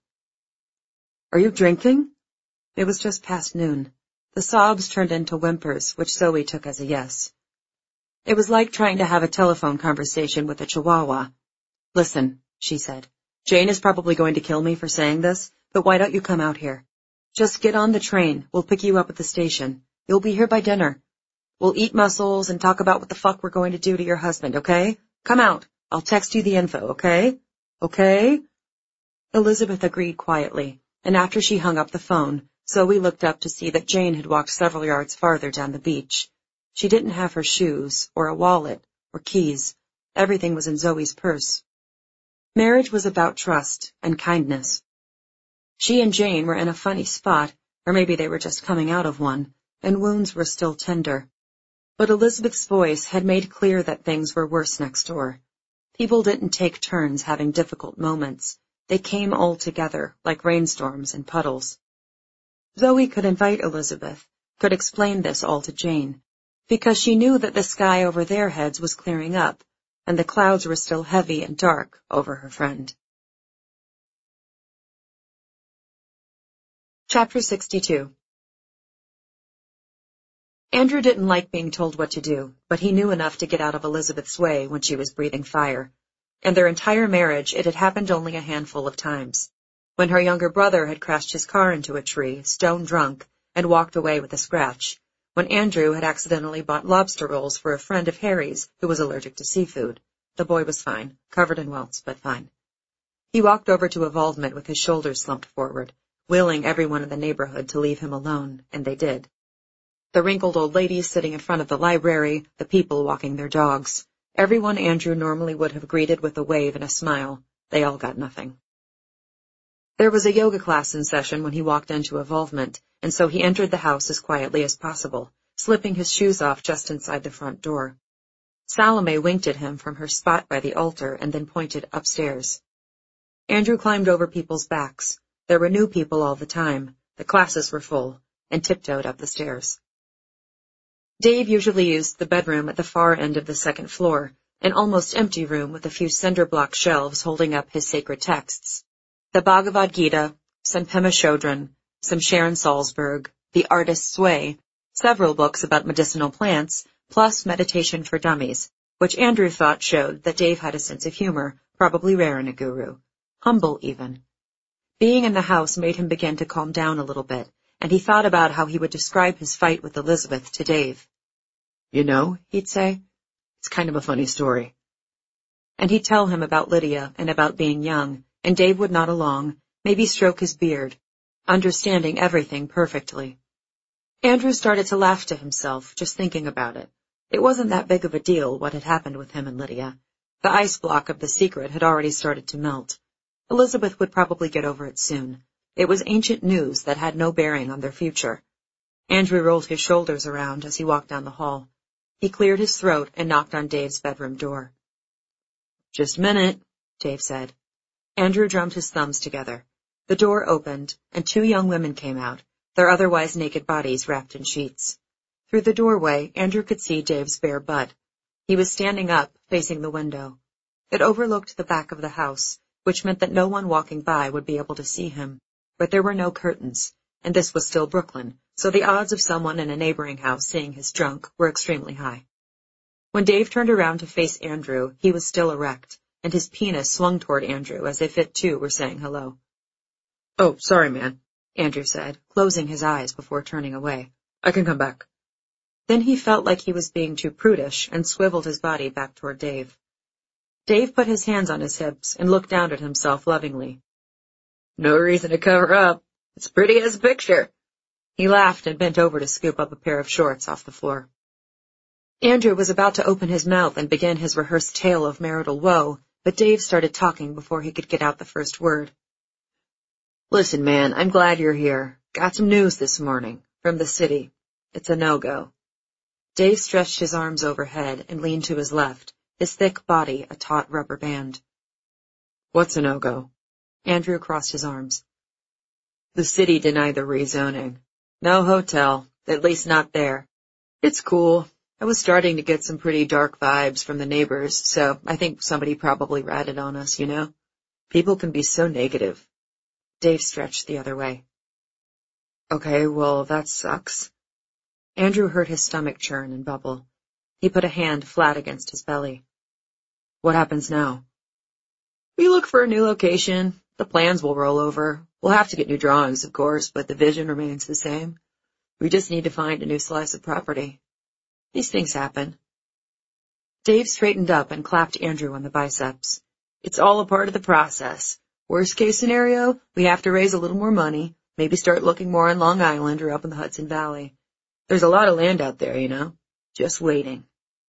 "Are you drinking?" It was just past noon. The sobs turned into whimpers, which Zoe took as a yes. It was like trying to have a telephone conversation with a chihuahua. "Listen," she said. "Jane is probably going to kill me for saying this, but why don't you come out here? Just get on the train. We'll pick you up at the station. You'll be here by dinner. We'll eat mussels and talk about what the fuck we're going to do to your husband, okay? Come out. I'll text you the info, okay? Okay?" Elizabeth agreed quietly, and after she hung up the phone, Zoe looked up to see that Jane had walked several yards farther down the beach. She didn't have her shoes, or a wallet, or keys. Everything was in Zoe's purse. Marriage was about trust and kindness. She and Jane were in a funny spot, or maybe they were just coming out of one, and wounds were still tender. But Elizabeth's voice had made clear that things were worse next door. People didn't take turns having difficult moments. They came all together, like rainstorms and puddles. Zoe could invite Elizabeth, could explain this all to Jane, because she knew that the sky over their heads was clearing up, and the clouds were still heavy and dark over her friend. Chapter sixty-two. Andrew didn't like being told what to do, but he knew enough to get out of Elizabeth's way when she was breathing fire. In their entire marriage, it had happened only a handful of times. When her younger brother had crashed his car into a tree, stone drunk, and walked away with a scratch. When Andrew had accidentally bought lobster rolls for a friend of Harry's who was allergic to seafood. The boy was fine, covered in welts, but fine. He walked over to Evolvement with his shoulders slumped forward, willing everyone in the neighborhood to leave him alone, and they did. The wrinkled old ladies sitting in front of the library, the people walking their dogs. Everyone Andrew normally would have greeted with a wave and a smile. They all got nothing. There was a yoga class in session when he walked into Evolvement, and so he entered the house as quietly as possible, slipping his shoes off just inside the front door. Salome winked at him from her spot by the altar and then pointed upstairs. Andrew climbed over people's backs. There were new people all the time. The classes were full, and tiptoed up the stairs. Dave usually used the bedroom at the far end of the second floor, an almost empty room with a few cinder-block shelves holding up his sacred texts. The Bhagavad Gita, some Pema Chodron, some Sharon Salzberg, The Artist's Way, several books about medicinal plants, plus Meditation for Dummies, which Andrew thought showed that Dave had a sense of humor, probably rare in a guru. Humble, even. Being in the house made him begin to calm down a little bit, and he thought about how he would describe his fight with Elizabeth to Dave. You know, he'd say, it's kind of a funny story. And he'd tell him about Lydia and about being young, and Dave would nod along, maybe stroke his beard, understanding everything perfectly. Andrew started to laugh to himself, just thinking about it. It wasn't that big of a deal what had happened with him and Lydia. The ice block of the secret had already started to melt. Elizabeth would probably get over it soon. It was ancient news that had no bearing on their future. Andrew rolled his shoulders around as he walked down the hall. He cleared his throat and knocked on Dave's bedroom door. Just a minute, Dave said. Andrew drummed his thumbs together. The door opened, and two young women came out, their otherwise naked bodies wrapped in sheets. Through the doorway, Andrew could see Dave's bare butt. He was standing up, facing the window. It overlooked the back of the house, which meant that no one walking by would be able to see him. But there were no curtains, and this was still Brooklyn, so the odds of someone in a neighboring house seeing his junk were extremely high. When Dave turned around to face Andrew, he was still erect, and his penis swung toward Andrew as if it too were saying hello. Oh, sorry, man, Andrew said, closing his eyes before turning away. I can come back. Then he felt like he was being too prudish and swiveled his body back toward Dave. Dave put his hands on his hips and looked down at himself lovingly. No reason to cover up. It's pretty as a picture. He laughed and bent over to scoop up a pair of shorts off the floor. Andrew was about to open his mouth and begin his rehearsed tale of marital woe, but Dave started talking before he could get out the first word. Listen, man, I'm glad you're here. Got some news this morning, from the city. It's a no-go. Dave stretched his arms overhead and leaned to his left, his thick body a taut rubber band. What's a no-go? Andrew crossed his arms. The city denied the rezoning. No hotel, at least not there. It's cool. I was starting to get some pretty dark vibes from the neighbors, so I think somebody probably ratted on us, you know? People can be so negative. Dave stretched the other way. Okay, well, that sucks. Andrew heard his stomach churn and bubble. He put a hand flat against his belly. What happens now? We look for a new location. The plans will roll over. We'll have to get new drawings, of course, but the vision remains the same. We just need to find a new slice of property. These things happen. Dave straightened up and clapped Andrew on the biceps. It's all a part of the process. Worst case scenario, we have to raise a little more money, maybe start looking more on Long Island or up in the Hudson Valley. There's a lot of land out there, you know. Just waiting.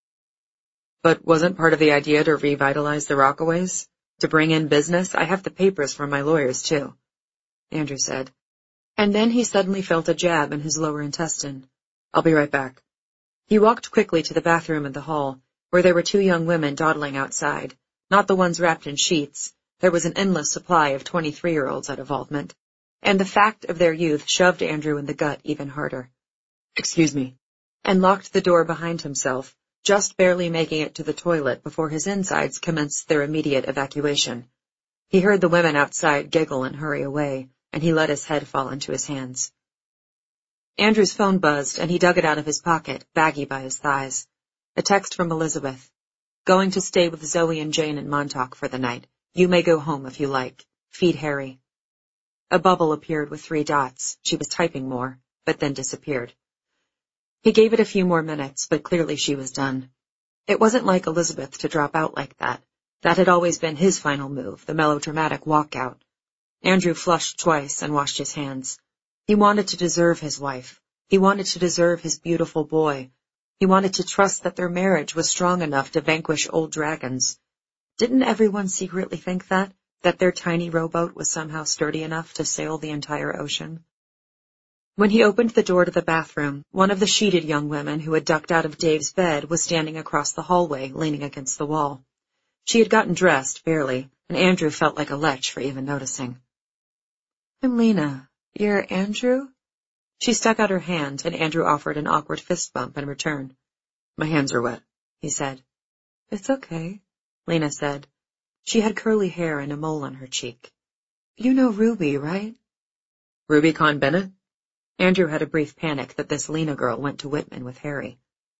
But wasn't part of the idea to revitalize the Rockaways? To bring in business? I have the papers from my lawyers, too, Andrew said. And then he suddenly felt a jab in his lower intestine. I'll be right back. He walked quickly to the bathroom in the hall, where there were two young women dawdling outside, not the ones wrapped in sheets. There was an endless supply of twenty-three-year-olds at Evolvement, and the fact of their youth shoved Andrew in the gut even harder. Excuse me, and locked the door behind himself, just barely making it to the toilet before his insides commenced their immediate evacuation. He heard the women outside giggle and hurry away, and he let his head fall into his hands. Andrew's phone buzzed, and he dug it out of his pocket, baggy by his thighs. A text from Elizabeth. Going to stay with Zoe and Jane in Montauk for the night. You may go home if you like. Feed Harry. A bubble appeared with three dots. She was typing more, but then disappeared. He gave it a few more minutes, but clearly she was done. It wasn't like Elizabeth to drop out like that. That had always been his final move, the melodramatic walkout. Andrew flushed twice and washed his hands. He wanted to deserve his wife. He wanted to deserve his beautiful boy. He wanted to trust that their marriage was strong enough to vanquish old dragons. Didn't everyone secretly think that? That their tiny rowboat was somehow sturdy enough to sail the entire ocean? When he opened the door to the bathroom, one of the sheeted young women who had ducked out of Dave's bed was standing across the hallway, leaning against the wall. She had gotten dressed, barely, and Andrew felt like a lech for even noticing. I'm Lena. You're Andrew? She stuck out her hand, and Andrew offered an awkward fist bump in return. My hands are wet, he said. It's okay, Lena said. She had curly hair and a mole on her cheek. You know Ruby, right? Ruby Conn Bennett? Andrew had a brief panic that this Lena girl went to Whitman with Harry.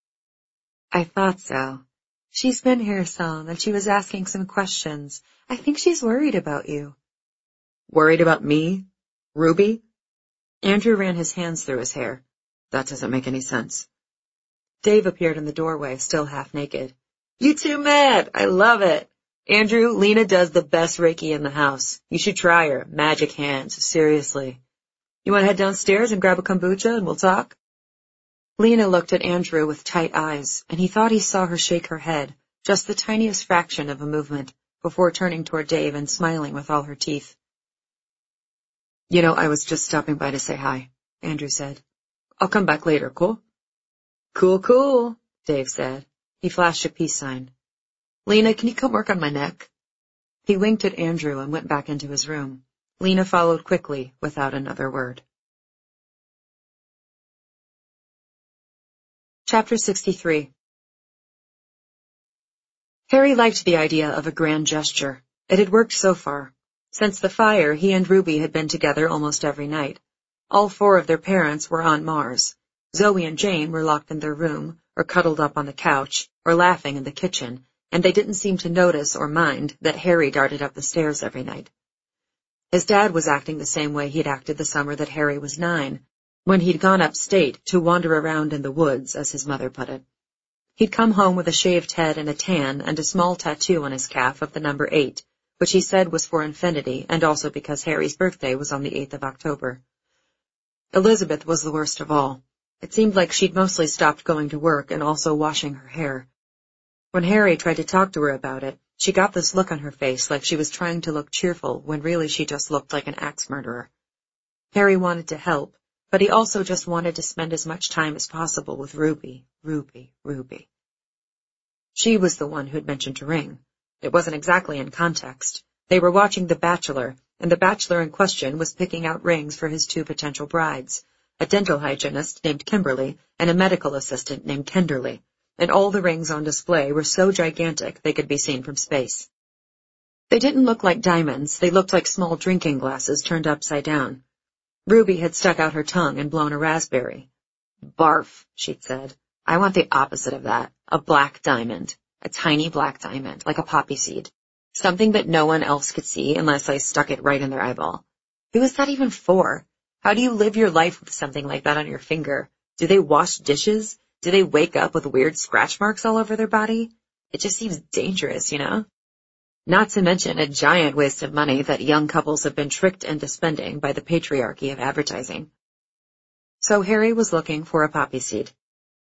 I thought so. She's been here some, and she was asking some questions. I think she's worried about you. Worried about me? Ruby? Andrew ran his hands through his hair. That doesn't make any sense. Dave appeared in the doorway, still half naked. You two mad! I love it! Andrew, Lena does the best Reiki in the house. You should try her. Magic hands, seriously. You want to head downstairs and grab a kombucha and we'll talk? Lena looked at Andrew with tight eyes, and he thought he saw her shake her head, just the tiniest fraction of a movement, before turning toward Dave and smiling with all her teeth. You know, I was just stopping by to say hi, Andrew said. I'll come back later, cool? Cool, cool, Dave said. He flashed a peace sign. Lena, can you come work on my neck? He winked at Andrew and went back into his room. Lena followed quickly, without another word. Chapter sixty-three. Harry liked the idea of a grand gesture. It had worked so far. Since the fire, he and Ruby had been together almost every night. All four of their parents were on Mars. Zoe and Jane were locked in their room, or cuddled up on the couch, or laughing in the kitchen, and they didn't seem to notice or mind that Harry darted up the stairs every night. His dad was acting the same way he'd acted the summer that Harry was nine, when he'd gone upstate to wander around in the woods, as his mother put it. He'd come home with a shaved head and a tan and a small tattoo on his calf of the number eight, which he said was for infinity and also because Harry's birthday was on the eighth of October. Elizabeth was the worst of all. It seemed like she'd mostly stopped going to work and also washing her hair. When Harry tried to talk to her about it, she got this look on her face like she was trying to look cheerful when really she just looked like an axe murderer. Harry wanted to help, but he also just wanted to spend as much time as possible with Ruby, Ruby, Ruby. She was the one who'd mentioned a ring. It wasn't exactly in context. They were watching The Bachelor, and the bachelor in question was picking out rings for his two potential brides, a dental hygienist named Kimberly and a medical assistant named Kenderly, and all the rings on display were so gigantic they could be seen from space. They didn't look like diamonds, they looked like small drinking glasses turned upside down. Ruby had stuck out her tongue and blown a raspberry. Barf, she'd said. I want the opposite of that, a black diamond, a tiny black diamond, like a poppy seed. Something that no one else could see unless I stuck it right in their eyeball. Who is that even for? How do you live your life with something like that on your finger? Do they wash dishes? Do they wake up with weird scratch marks all over their body? It just seems dangerous, you know? Not to mention a giant waste of money that young couples have been tricked into spending by the patriarchy of advertising. So Harry was looking for a poppy seed.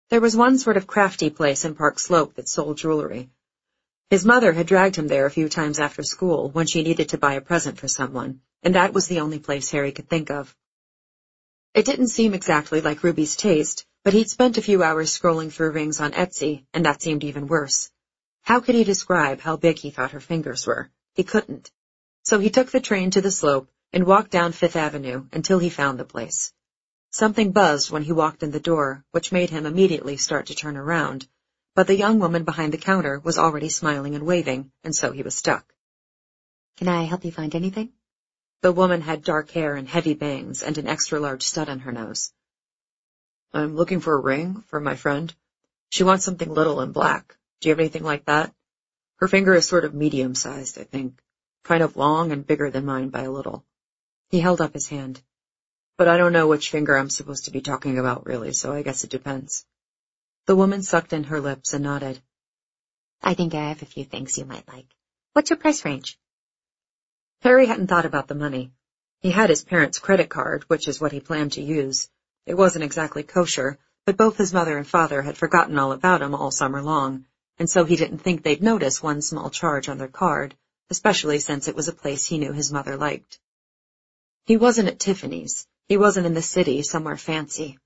There was one sort of crafty place in Park Slope that sold jewelry. His mother had dragged him there a few times after school when she needed to buy a present for someone, and that was the only place Harry could think of. It didn't seem exactly like Ruby's taste, but he'd spent a few hours scrolling through rings on Etsy, and that seemed even worse. How could he describe how big he thought her fingers were? He couldn't. So he took the train to the Slope and walked down Fifth Avenue until he found the place. Something buzzed when he walked in the door, which made him immediately start to turn around, but the young woman behind the counter was already smiling and waving, and so he was stuck. Can I help you find anything? The woman had dark hair and heavy bangs and an extra-large stud on her nose. I'm looking for a ring for my friend. She wants something little and black. Do you have anything like that? Her finger is sort of medium-sized, I think. Kind of long and bigger than mine by a little. He held up his hand. But I don't know which finger I'm supposed to be talking about, really, so I guess it depends. The woman sucked in her lips and nodded. I think I have a few things you might like. What's your price range? Harry hadn't thought about the money. He had his parents' credit card, which is what he planned to use. It wasn't exactly kosher, but both his mother and father had forgotten all about him all summer long, and so he didn't think they'd notice one small charge on their card, especially since it was a place he knew his mother liked. He wasn't at Tiffany's. He wasn't in the city, somewhere fancy.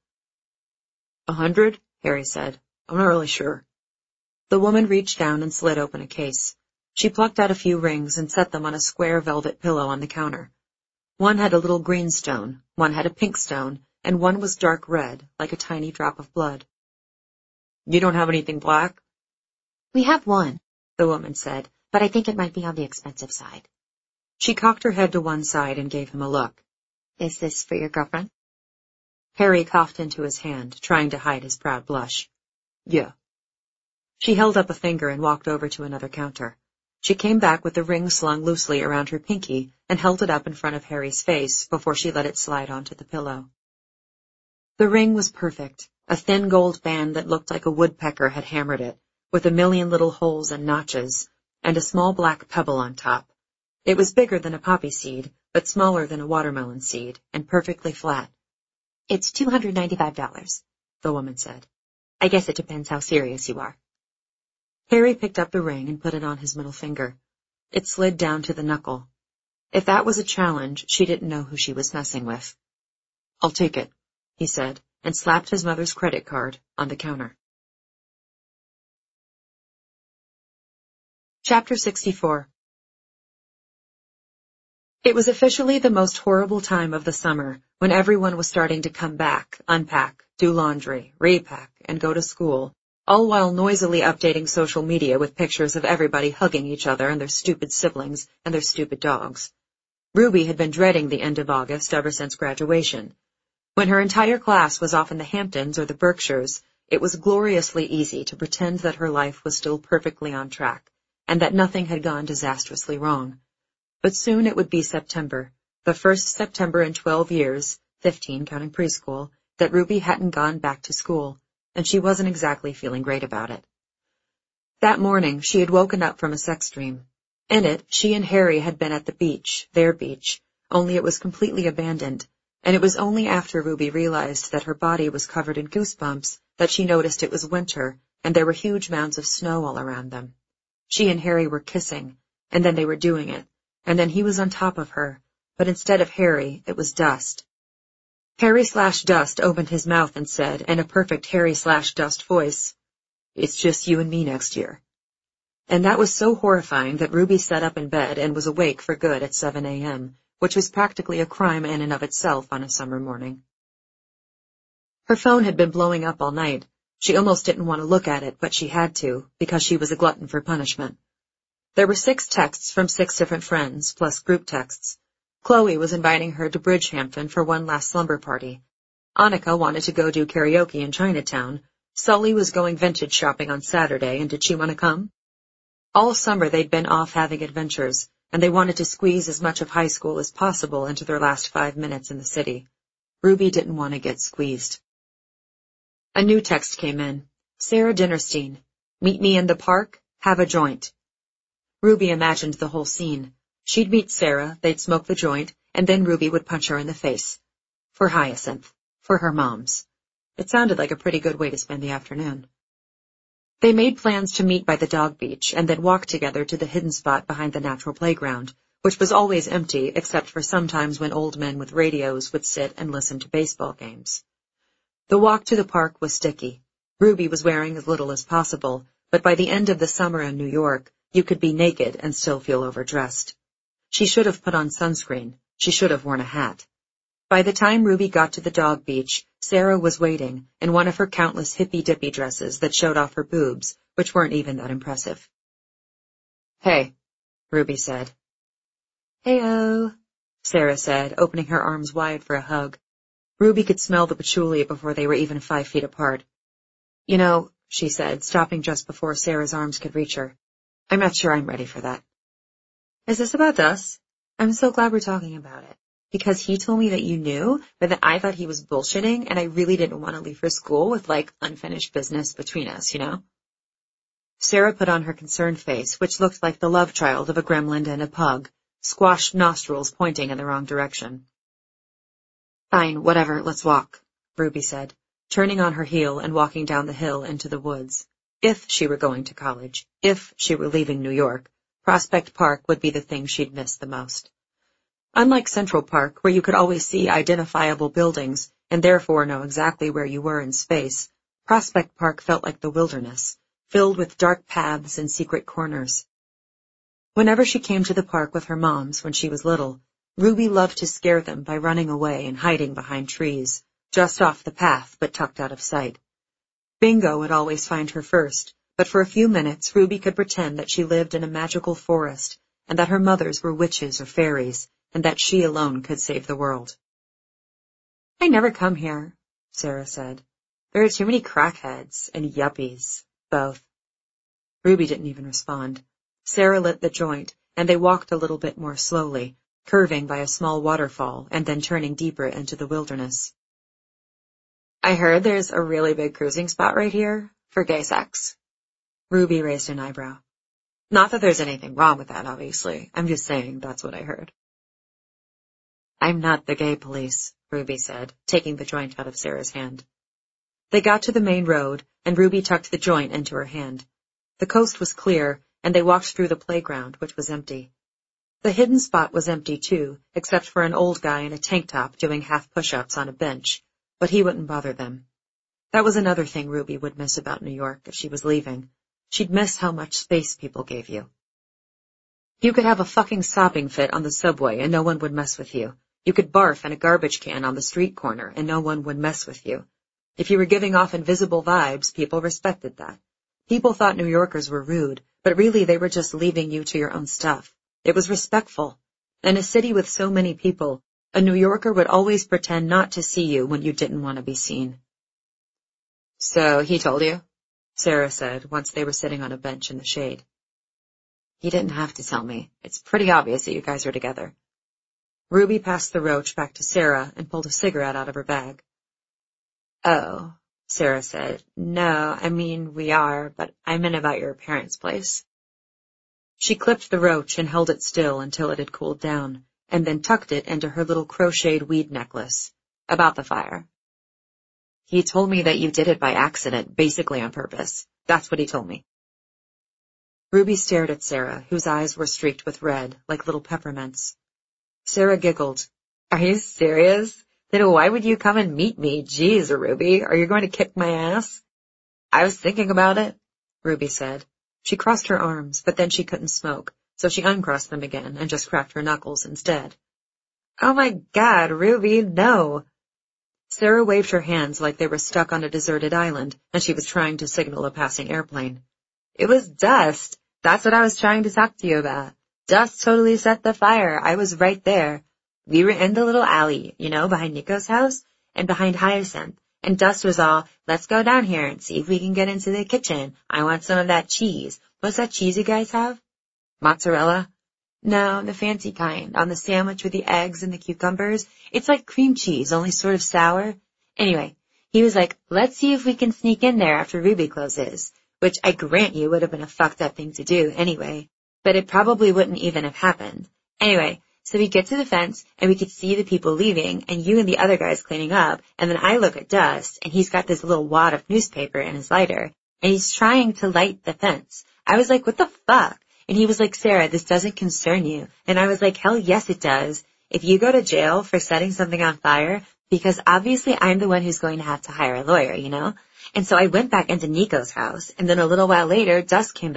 A hundred? Harry said. I'm not really sure. The woman reached down and slid open a case. She plucked out a few rings and set them on a square velvet pillow on the counter. One had a little green stone, one had a pink stone, and one was dark red, like a tiny drop of blood. You don't have anything black? We have one, the woman said, but I think it might be on the expensive side. She cocked her head to one side and gave him a look. Is this for your girlfriend? Harry coughed into his hand, trying to hide his proud blush. Yeah. She held up a finger and walked over to another counter. She came back with the ring slung loosely around her pinky and held it up in front of Harry's face before she let it slide onto the pillow. The ring was perfect, a thin gold band that looked like a woodpecker had hammered it, with a million little holes and notches, and a small black pebble on top. It was bigger than a poppy seed, but smaller than a watermelon seed, and perfectly flat. It's two hundred ninety-five dollars, the woman said. I guess it depends how serious you are. Harry picked up the ring and put it on his middle finger. It slid down to the knuckle. If that was a challenge, she didn't know who she was messing with. I'll take it, he said, and slapped his mother's credit card on the counter. Chapter sixty-four. It was officially the most horrible time of the summer, when everyone was starting to come back, unpack, do laundry, repack, and go to school, all while noisily updating social media with pictures of everybody hugging each other and their stupid siblings and their stupid dogs. Ruby had been dreading the end of August ever since graduation. When her entire class was off in the Hamptons or the Berkshires, it was gloriously easy to pretend that her life was still perfectly on track, and that nothing had gone disastrously wrong. But soon it would be September, the first September in twelve years, fifteen counting preschool, that Ruby hadn't gone back to school, and she wasn't exactly feeling great about it. That morning she had woken up from a sex dream. In it, she and Harry had been at the beach, their beach, only it was completely abandoned, and it was only after Ruby realized that her body was covered in goosebumps that she noticed it was winter, and there were huge mounds of snow all around them. She and Harry were kissing, and then they were doing it, and then he was on top of her, but instead of Harry, it was Dust. Harry slash Dust opened his mouth and said, in a perfect Harry slash Dust voice, "It's just you and me next year." And that was so horrifying that Ruby sat up in bed and was awake for good at seven a.m., which was practically a crime in and of itself on a summer morning. Her phone had been blowing up all night. She almost didn't want to look at it, but she had to, because she was a glutton for punishment. There were six texts from six different friends, plus group texts. Chloe was inviting her to Bridgehampton for one last slumber party. Annika wanted to go do karaoke in Chinatown. Sully was going vintage shopping on Saturday, and did she want to come? All summer they'd been off having adventures, and they wanted to squeeze as much of high school as possible into their last five minutes in the city. Ruby didn't want to get squeezed. A new text came in. Sarah Dinnerstein. Meet me in the park, have a joint. Ruby imagined the whole scene. She'd meet Sarah, they'd smoke the joint, and then Ruby would punch her in the face. For Hyacinth. For her moms. It sounded like a pretty good way to spend the afternoon. They made plans to meet by the dog beach and then walk together to the hidden spot behind the natural playground, which was always empty except for sometimes when old men with radios would sit and listen to baseball games. The walk to the park was sticky. Ruby was wearing as little as possible, but by the end of the summer in New York, you could be naked and still feel overdressed. She should have put on sunscreen. She should have worn a hat. By the time Ruby got to the dog beach, Sarah was waiting in one of her countless hippy-dippy dresses that showed off her boobs, which weren't even that impressive. "Hey," Ruby said. "Hey-oh," Sarah said, opening her arms wide for a hug. Ruby could smell the patchouli before they were even five feet apart. "You know," she said, stopping just before Sarah's arms could reach her, "I'm not sure I'm ready for that." "Is this about us? I'm so glad we're talking about it. Because he told me that you knew, but that I thought he was bullshitting, and I really didn't want to leave for school with, like, unfinished business between us, you know?" Sarah put on her concerned face, which looked like the love child of a gremlin and a pug, squashed nostrils pointing in the wrong direction. "Fine, whatever, let's walk," Ruby said, turning on her heel and walking down the hill into the woods. If she were going to college, if she were leaving New York, Prospect Park would be the thing she'd miss the most. Unlike Central Park, where you could always see identifiable buildings and therefore know exactly where you were in space, Prospect Park felt like the wilderness, filled with dark paths and secret corners. Whenever she came to the park with her moms when she was little, Ruby loved to scare them by running away and hiding behind trees, just off the path but tucked out of sight. Bingo would always find her first, but for a few minutes Ruby could pretend that she lived in a magical forest and that her mothers were witches or fairies, and that she alone could save the world. "I never come here," Sarah said. "There are too many crackheads and yuppies, both." Ruby didn't even respond. Sarah lit the joint, and they walked a little bit more slowly, curving by a small waterfall and then turning deeper into the wilderness. "I heard there's a really big cruising spot right here for gay sex." Ruby raised an eyebrow. "Not that there's anything wrong with that, obviously. I'm just saying that's what I heard." "I'm not the gay police," Ruby said, taking the joint out of Sarah's hand. They got to the main road, and Ruby tucked the joint into her hand. The coast was clear, and they walked through the playground, which was empty. The hidden spot was empty, too, except for an old guy in a tank top doing half push-ups on a bench, but he wouldn't bother them. That was another thing Ruby would miss about New York if she was leaving. She'd miss how much space people gave you. You could have a fucking sopping fit on the subway and no one would mess with you. You could barf in a garbage can on the street corner and no one would mess with you. If you were giving off invisible vibes, people respected that. People thought New Yorkers were rude, but really they were just leaving you to your own stuff. It was respectful. In a city with so many people, a New Yorker would always pretend not to see you when you didn't want to be seen. "So he told you?" Sarah said once they were sitting on a bench in the shade. "He didn't have to tell me. It's pretty obvious that you guys are together." Ruby passed the roach back to Sarah and pulled a cigarette out of her bag. "Oh," Sarah said. "No, I mean, we are, but I meant about your parents' place." She clipped the roach and held it still until it had cooled down, and then tucked it into her little crocheted weed necklace. "About the fire." "He told me that you did it by accident, basically on purpose. That's what he told me." Ruby stared at Sarah, whose eyes were streaked with red, like little peppermints. Sarah giggled. "Are you serious? Then why would you come and meet me? Jeez, Ruby, are you going to kick my ass?" "I was thinking about it," Ruby said. She crossed her arms, but then she couldn't smoke, so she uncrossed them again and just cracked her knuckles instead. "Oh my God, Ruby, no!" Sarah waved her hands like they were stuck on a deserted island, and she was trying to signal a passing airplane. "It was dust. That's what I was trying to talk to you about. Dust totally set the fire. I was right there. We were in the little alley, you know, behind Nico's house and behind Hyacinth. And Dust was all, let's go down here and see if we can get into the kitchen. I want some of that cheese. What's that cheese you guys have? Mozzarella? No, the fancy kind, on the sandwich with the eggs and the cucumbers. It's like cream cheese, only sort of sour. Anyway, he was like, let's see if we can sneak in there after Ruby closes, which I grant you would have been a fucked up thing to do anyway, but it probably wouldn't even have happened. Anyway, So we get to the fence, and we could see the people leaving, and you and the other guys cleaning up, and then I look at Dust, and he's got this little wad of newspaper in his lighter, and he's trying to light the fence. I was like, what the fuck? And he was like, Sarah, this doesn't concern you. And I was like, hell yes it does. If you go to jail for setting something on fire, because obviously I'm the one who's going to have to hire a lawyer, you know? And so I went back into Nico's house, and then a little while later, Dust came back.